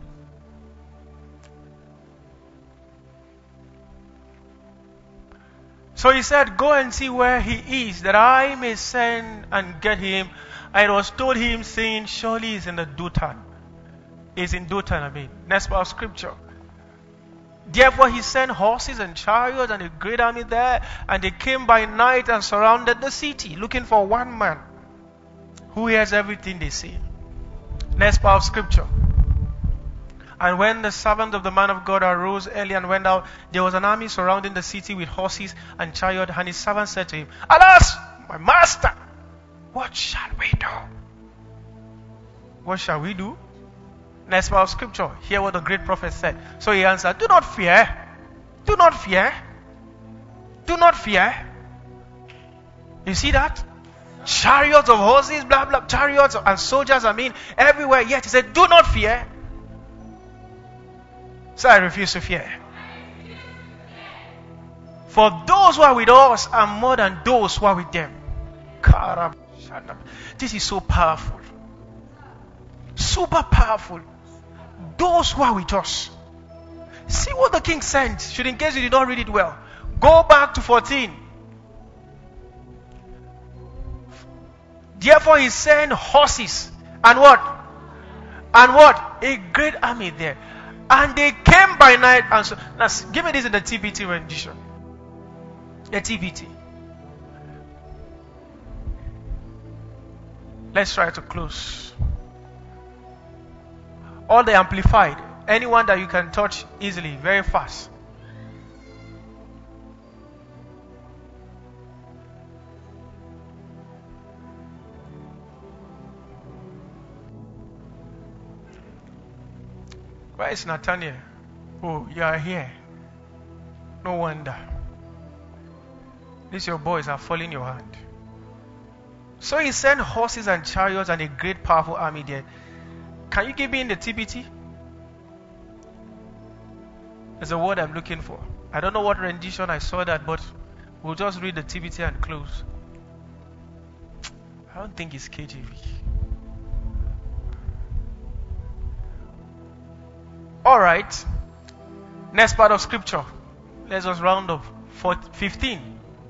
So he said, "Go and see where he is, that I may send and get him." And it was told him, saying, "Surely he's in the Dothan." He's in Dothan, I mean. Next part of scripture. Therefore he sent horses and chariots and a great army there, and they came by night and surrounded the city, looking for one man who hears everything they say. Next part of scripture. And when the servant of the man of God arose early and went out, there was an army surrounding the city with horses and chariots. And his servant said to him, "Alas, my master, what shall we do?" What shall we do? Next part of scripture. Hear what the great prophet said. So he answered, "Do not fear. Do not fear. Do not fear." You see that? Chariots of horses, blah, blah, chariots and soldiers, I mean, everywhere. Yet he said, "Do not fear." So I refuse to fear. For those who are with us are more than those who are with them. This is so powerful. Super powerful. Those who are with us. See what the king sent. Should, in case you did not read it well, go back to fourteen. Therefore he sent horses and what? And what? A great army there. And they came by night and so. Now give me this in the T B T rendition. The T B T. Let's try to close. All the amplified. Anyone that you can touch easily, very fast. Where is Nathaniel? Oh, you are here. No wonder. These your boys are falling your hand. So he sent horses and chariots and a great powerful army there. Can you give me in the T B T? There's a word I'm looking for. I don't know what rendition I saw that, but we'll just read the T B T and close. I don't think it's K J V. Alright. Next part of scripture. Let's just round up. fifteen.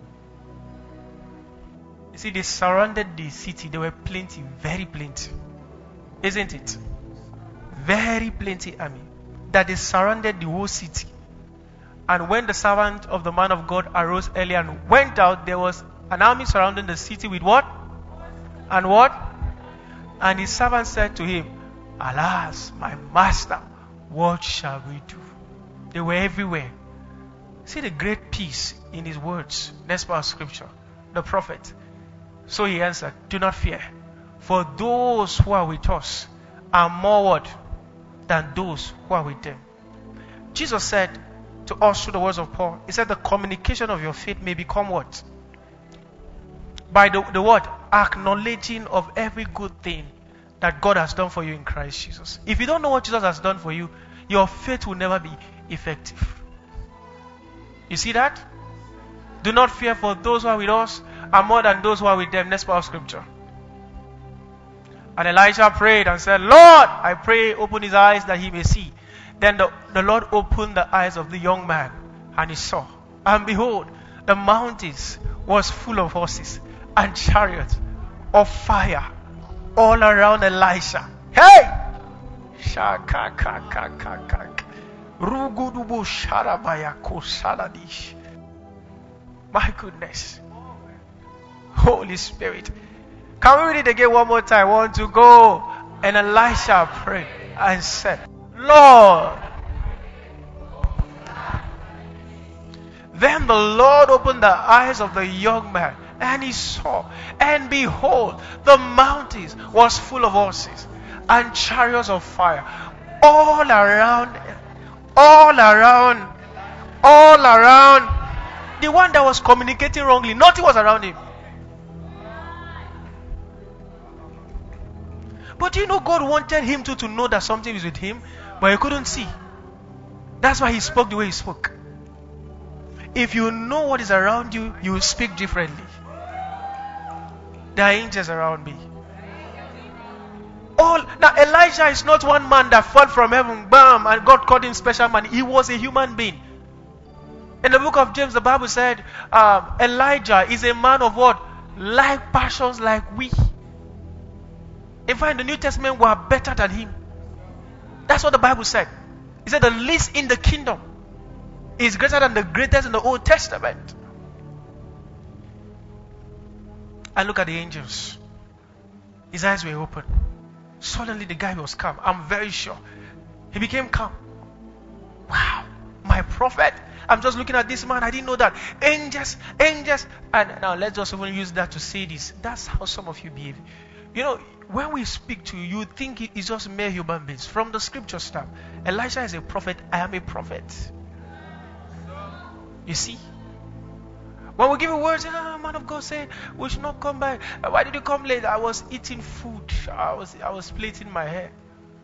You see, they surrounded the city. There were plenty, very plenty. Isn't it? Very plenty army. That they surrounded the whole city. And when the servant of the man of God arose early and went out, there was an army surrounding the city with what? And what? And his servant said to him, "Alas, my master, what shall we do?" They were everywhere. See the great peace in his words. Next part of scripture. The prophet. So he answered, do not fear, for those who are with us are more what? Than those who are with them. Jesus said to us through the words of Paul, he said the communication of your faith may become what? By the, the word, acknowledging of every good thing that God has done for you in Christ Jesus. If you don't know what Jesus has done for you, your faith will never be effective. You see that? Do not fear, for those who are with us are more than those who are with them. Next part of scripture. And Elisha prayed and said, Lord, I pray, open his eyes that he may see. Then the, the Lord opened the eyes of the young man, and he saw. And behold, the mountains was full of horses and chariots of fire all around Elisha. Hey! My goodness. Holy Spirit. Can we read it again one more time? One to go. And Elisha prayed and said, Lord. Then the Lord opened the eyes of the young man, and he saw, and behold, the mountains was full of horses and chariots of fire all around, all around, all around. The one that was communicating wrongly, nothing was around him. But you know, God wanted him to, to know that something is with him, but he couldn't see. That's why he spoke the way he spoke. If you know what is around you, you will speak differently. There are angels around me. All now, Elijah is not one man that fell from heaven, bam, and God called him special man. He was a human being. In the book of James, the Bible said, um, Elijah is a man of what? Like passions like we. In fact, in the New Testament, we are better than him. That's what the Bible said. It said the least in the kingdom is greater than the greatest in the Old Testament. And look at the angels. His eyes were open. Suddenly the guy was calm. I'm very sure. He became calm. Wow. My prophet. I'm just looking at this man. I didn't know that. Angels, angels. And now let's just even use that to say this. That's how some of you behave. You know, when we speak to you, you think it's just mere human beings. From the scripture stuff, Elisha is a prophet. I am a prophet. You see? When we give you words, ah, man of God said we should not come back. Why did you come late? I was eating food. I was I was plaiting my hair.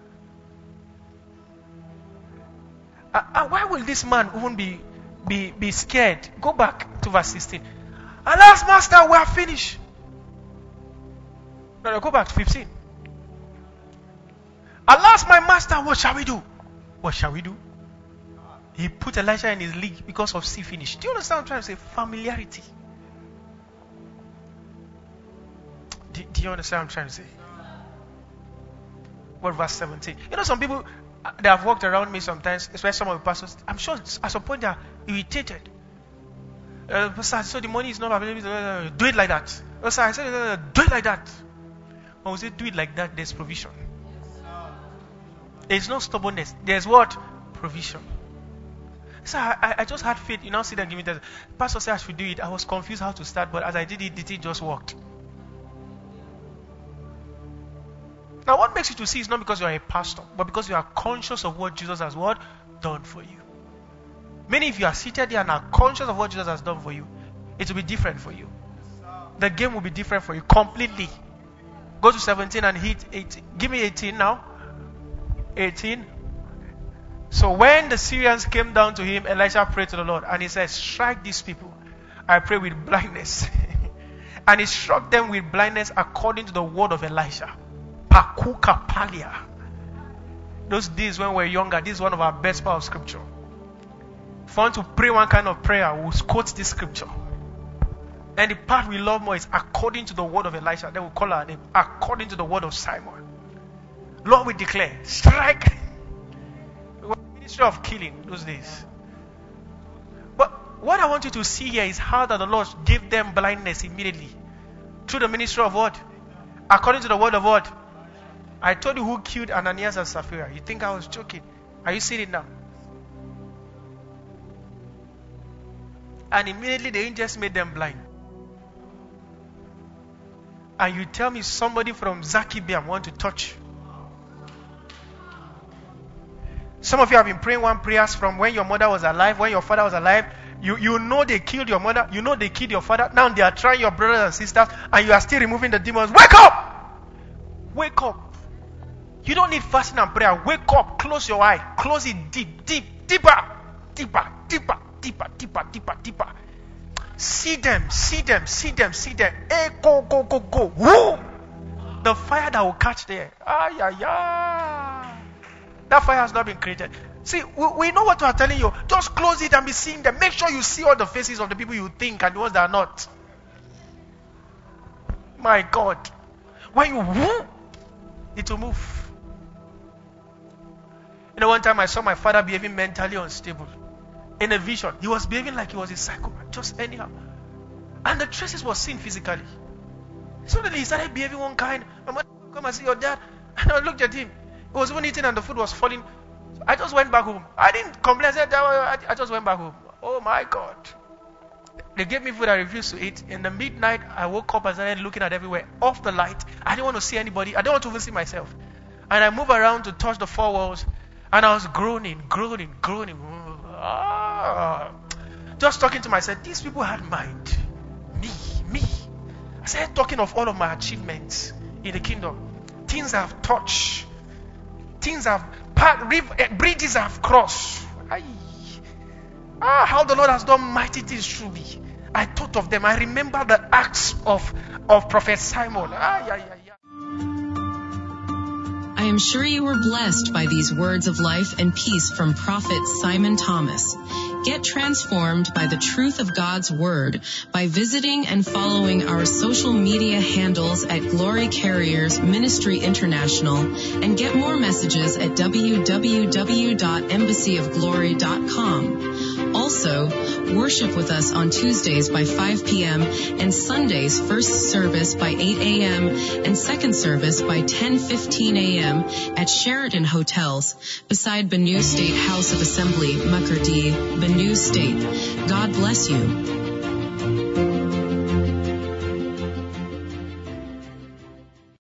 Uh, uh, why will this man even be be be scared? Go back to verse sixteen. Alas, master, we are finished. No, no, go back to fifteen. Alas, my master, what shall we do? What shall we do? He put Elisha in his league because of see finish. Do you understand what I'm trying to say? Familiarity. Do, do you understand what I'm trying to say? What verse seventeen? You know, some people, they have walked around me sometimes, especially some of the pastors. I'm sure at some point they are irritated. Uh, Pastor, so the money is not available. Uh, do it like that. Pastor, I said, uh, do it like that. When we say do it like that, there's provision. There's no stubbornness. There's what? Provision. So I, I just had faith. You now see them give me that. Pastor said I should do it. I was confused how to start, but as I did it, the thing just worked. Now, what makes you to see is not because you are a pastor, but because you are conscious of what Jesus has what done for you. Meaning, if you are seated there and are conscious of what Jesus has done for you, it will be different for you. The game will be different for you completely. Go to seventeen and hit eighteen. Give me eighteen now. eighteen. So when the Syrians came down to him, Elisha prayed to the Lord, and he said, strike these people, I pray, with blindness. And he struck them with blindness according to the word of Elisha. Pakuka palia. Those days when we were younger, this is one of our best part of scripture. If you want to pray one kind of prayer, we'll quote this scripture. And the part we love more is according to the word of Elisha. Then we'll call our name according to the word of Simon. Lord, we declare, strike. Ministry of killing those days. But what I want you to see here is how that the Lord gave them blindness immediately. Through the ministry of what? According to the word of what? I told you who killed Ananias and Sapphira. You think I was joking? Are you seeing it now? And immediately the angels made them blind. and you tell me somebody from Zaki Biam want to touch you. Some of you have been praying one prayers from when your mother was alive, when your father was alive. You, you know they killed your mother. You know they killed your father. Now they are trying your brothers and sisters, and you are still removing the demons. Wake up! Wake up. You don't need fasting and prayer. Wake up. Close your eye. Close it deep, deep, deeper, deeper, deeper, deeper, deeper, deeper, deeper. See them, see them, see them, see them. Hey, go, go, go, go. Woo! The fire that will catch there. Ah, yeah, yeah. That fire has not been created. See, we, we know what we are telling you. Just close it and be seeing them. Make sure you see all the faces of the people you think and the ones that are not. My God. When you woo, it will move. You know, one time I saw my father behaving mentally unstable. In a vision, he was behaving like he was a psychopath, just anyhow. And the traces were seen physically. Suddenly he started behaving one kind. My mother would come and see your dad. And I looked at him. He was even eating and the food was falling. I just went back home. I didn't complain. I said, I just went back home. Oh my God. They gave me food I refused to eat. In the midnight, I woke up and started looking at everywhere. Off the light. I didn't want to see anybody. I didn't want to even see myself. And I moved around to touch the four walls. And I was groaning, groaning, groaning. Ah. Just talking to myself. These people had mind. Me, me. I started talking of all of my achievements in the kingdom. Things I've touched. Things I've bridges I've crossed. Aye. Ah, how the Lord has done mighty things through me. I thought of them. I remember the acts of, of Prophet Simon. Ah, yeah, yeah, yeah. I am sure you were blessed by these words of life and peace from Prophet Simon Thomas. Get transformed by the truth of God's Word by visiting and following our social media handles at Glory Carriers Ministry International, and get more messages at w w w dot embassy of glory dot com. Also, worship with us on Tuesdays by five p.m. and Sundays first service by eight a.m. and second service by ten fifteen a.m. at Sheraton Hotels beside Benue State House of Assembly, Makurdi, Benue State. God bless you.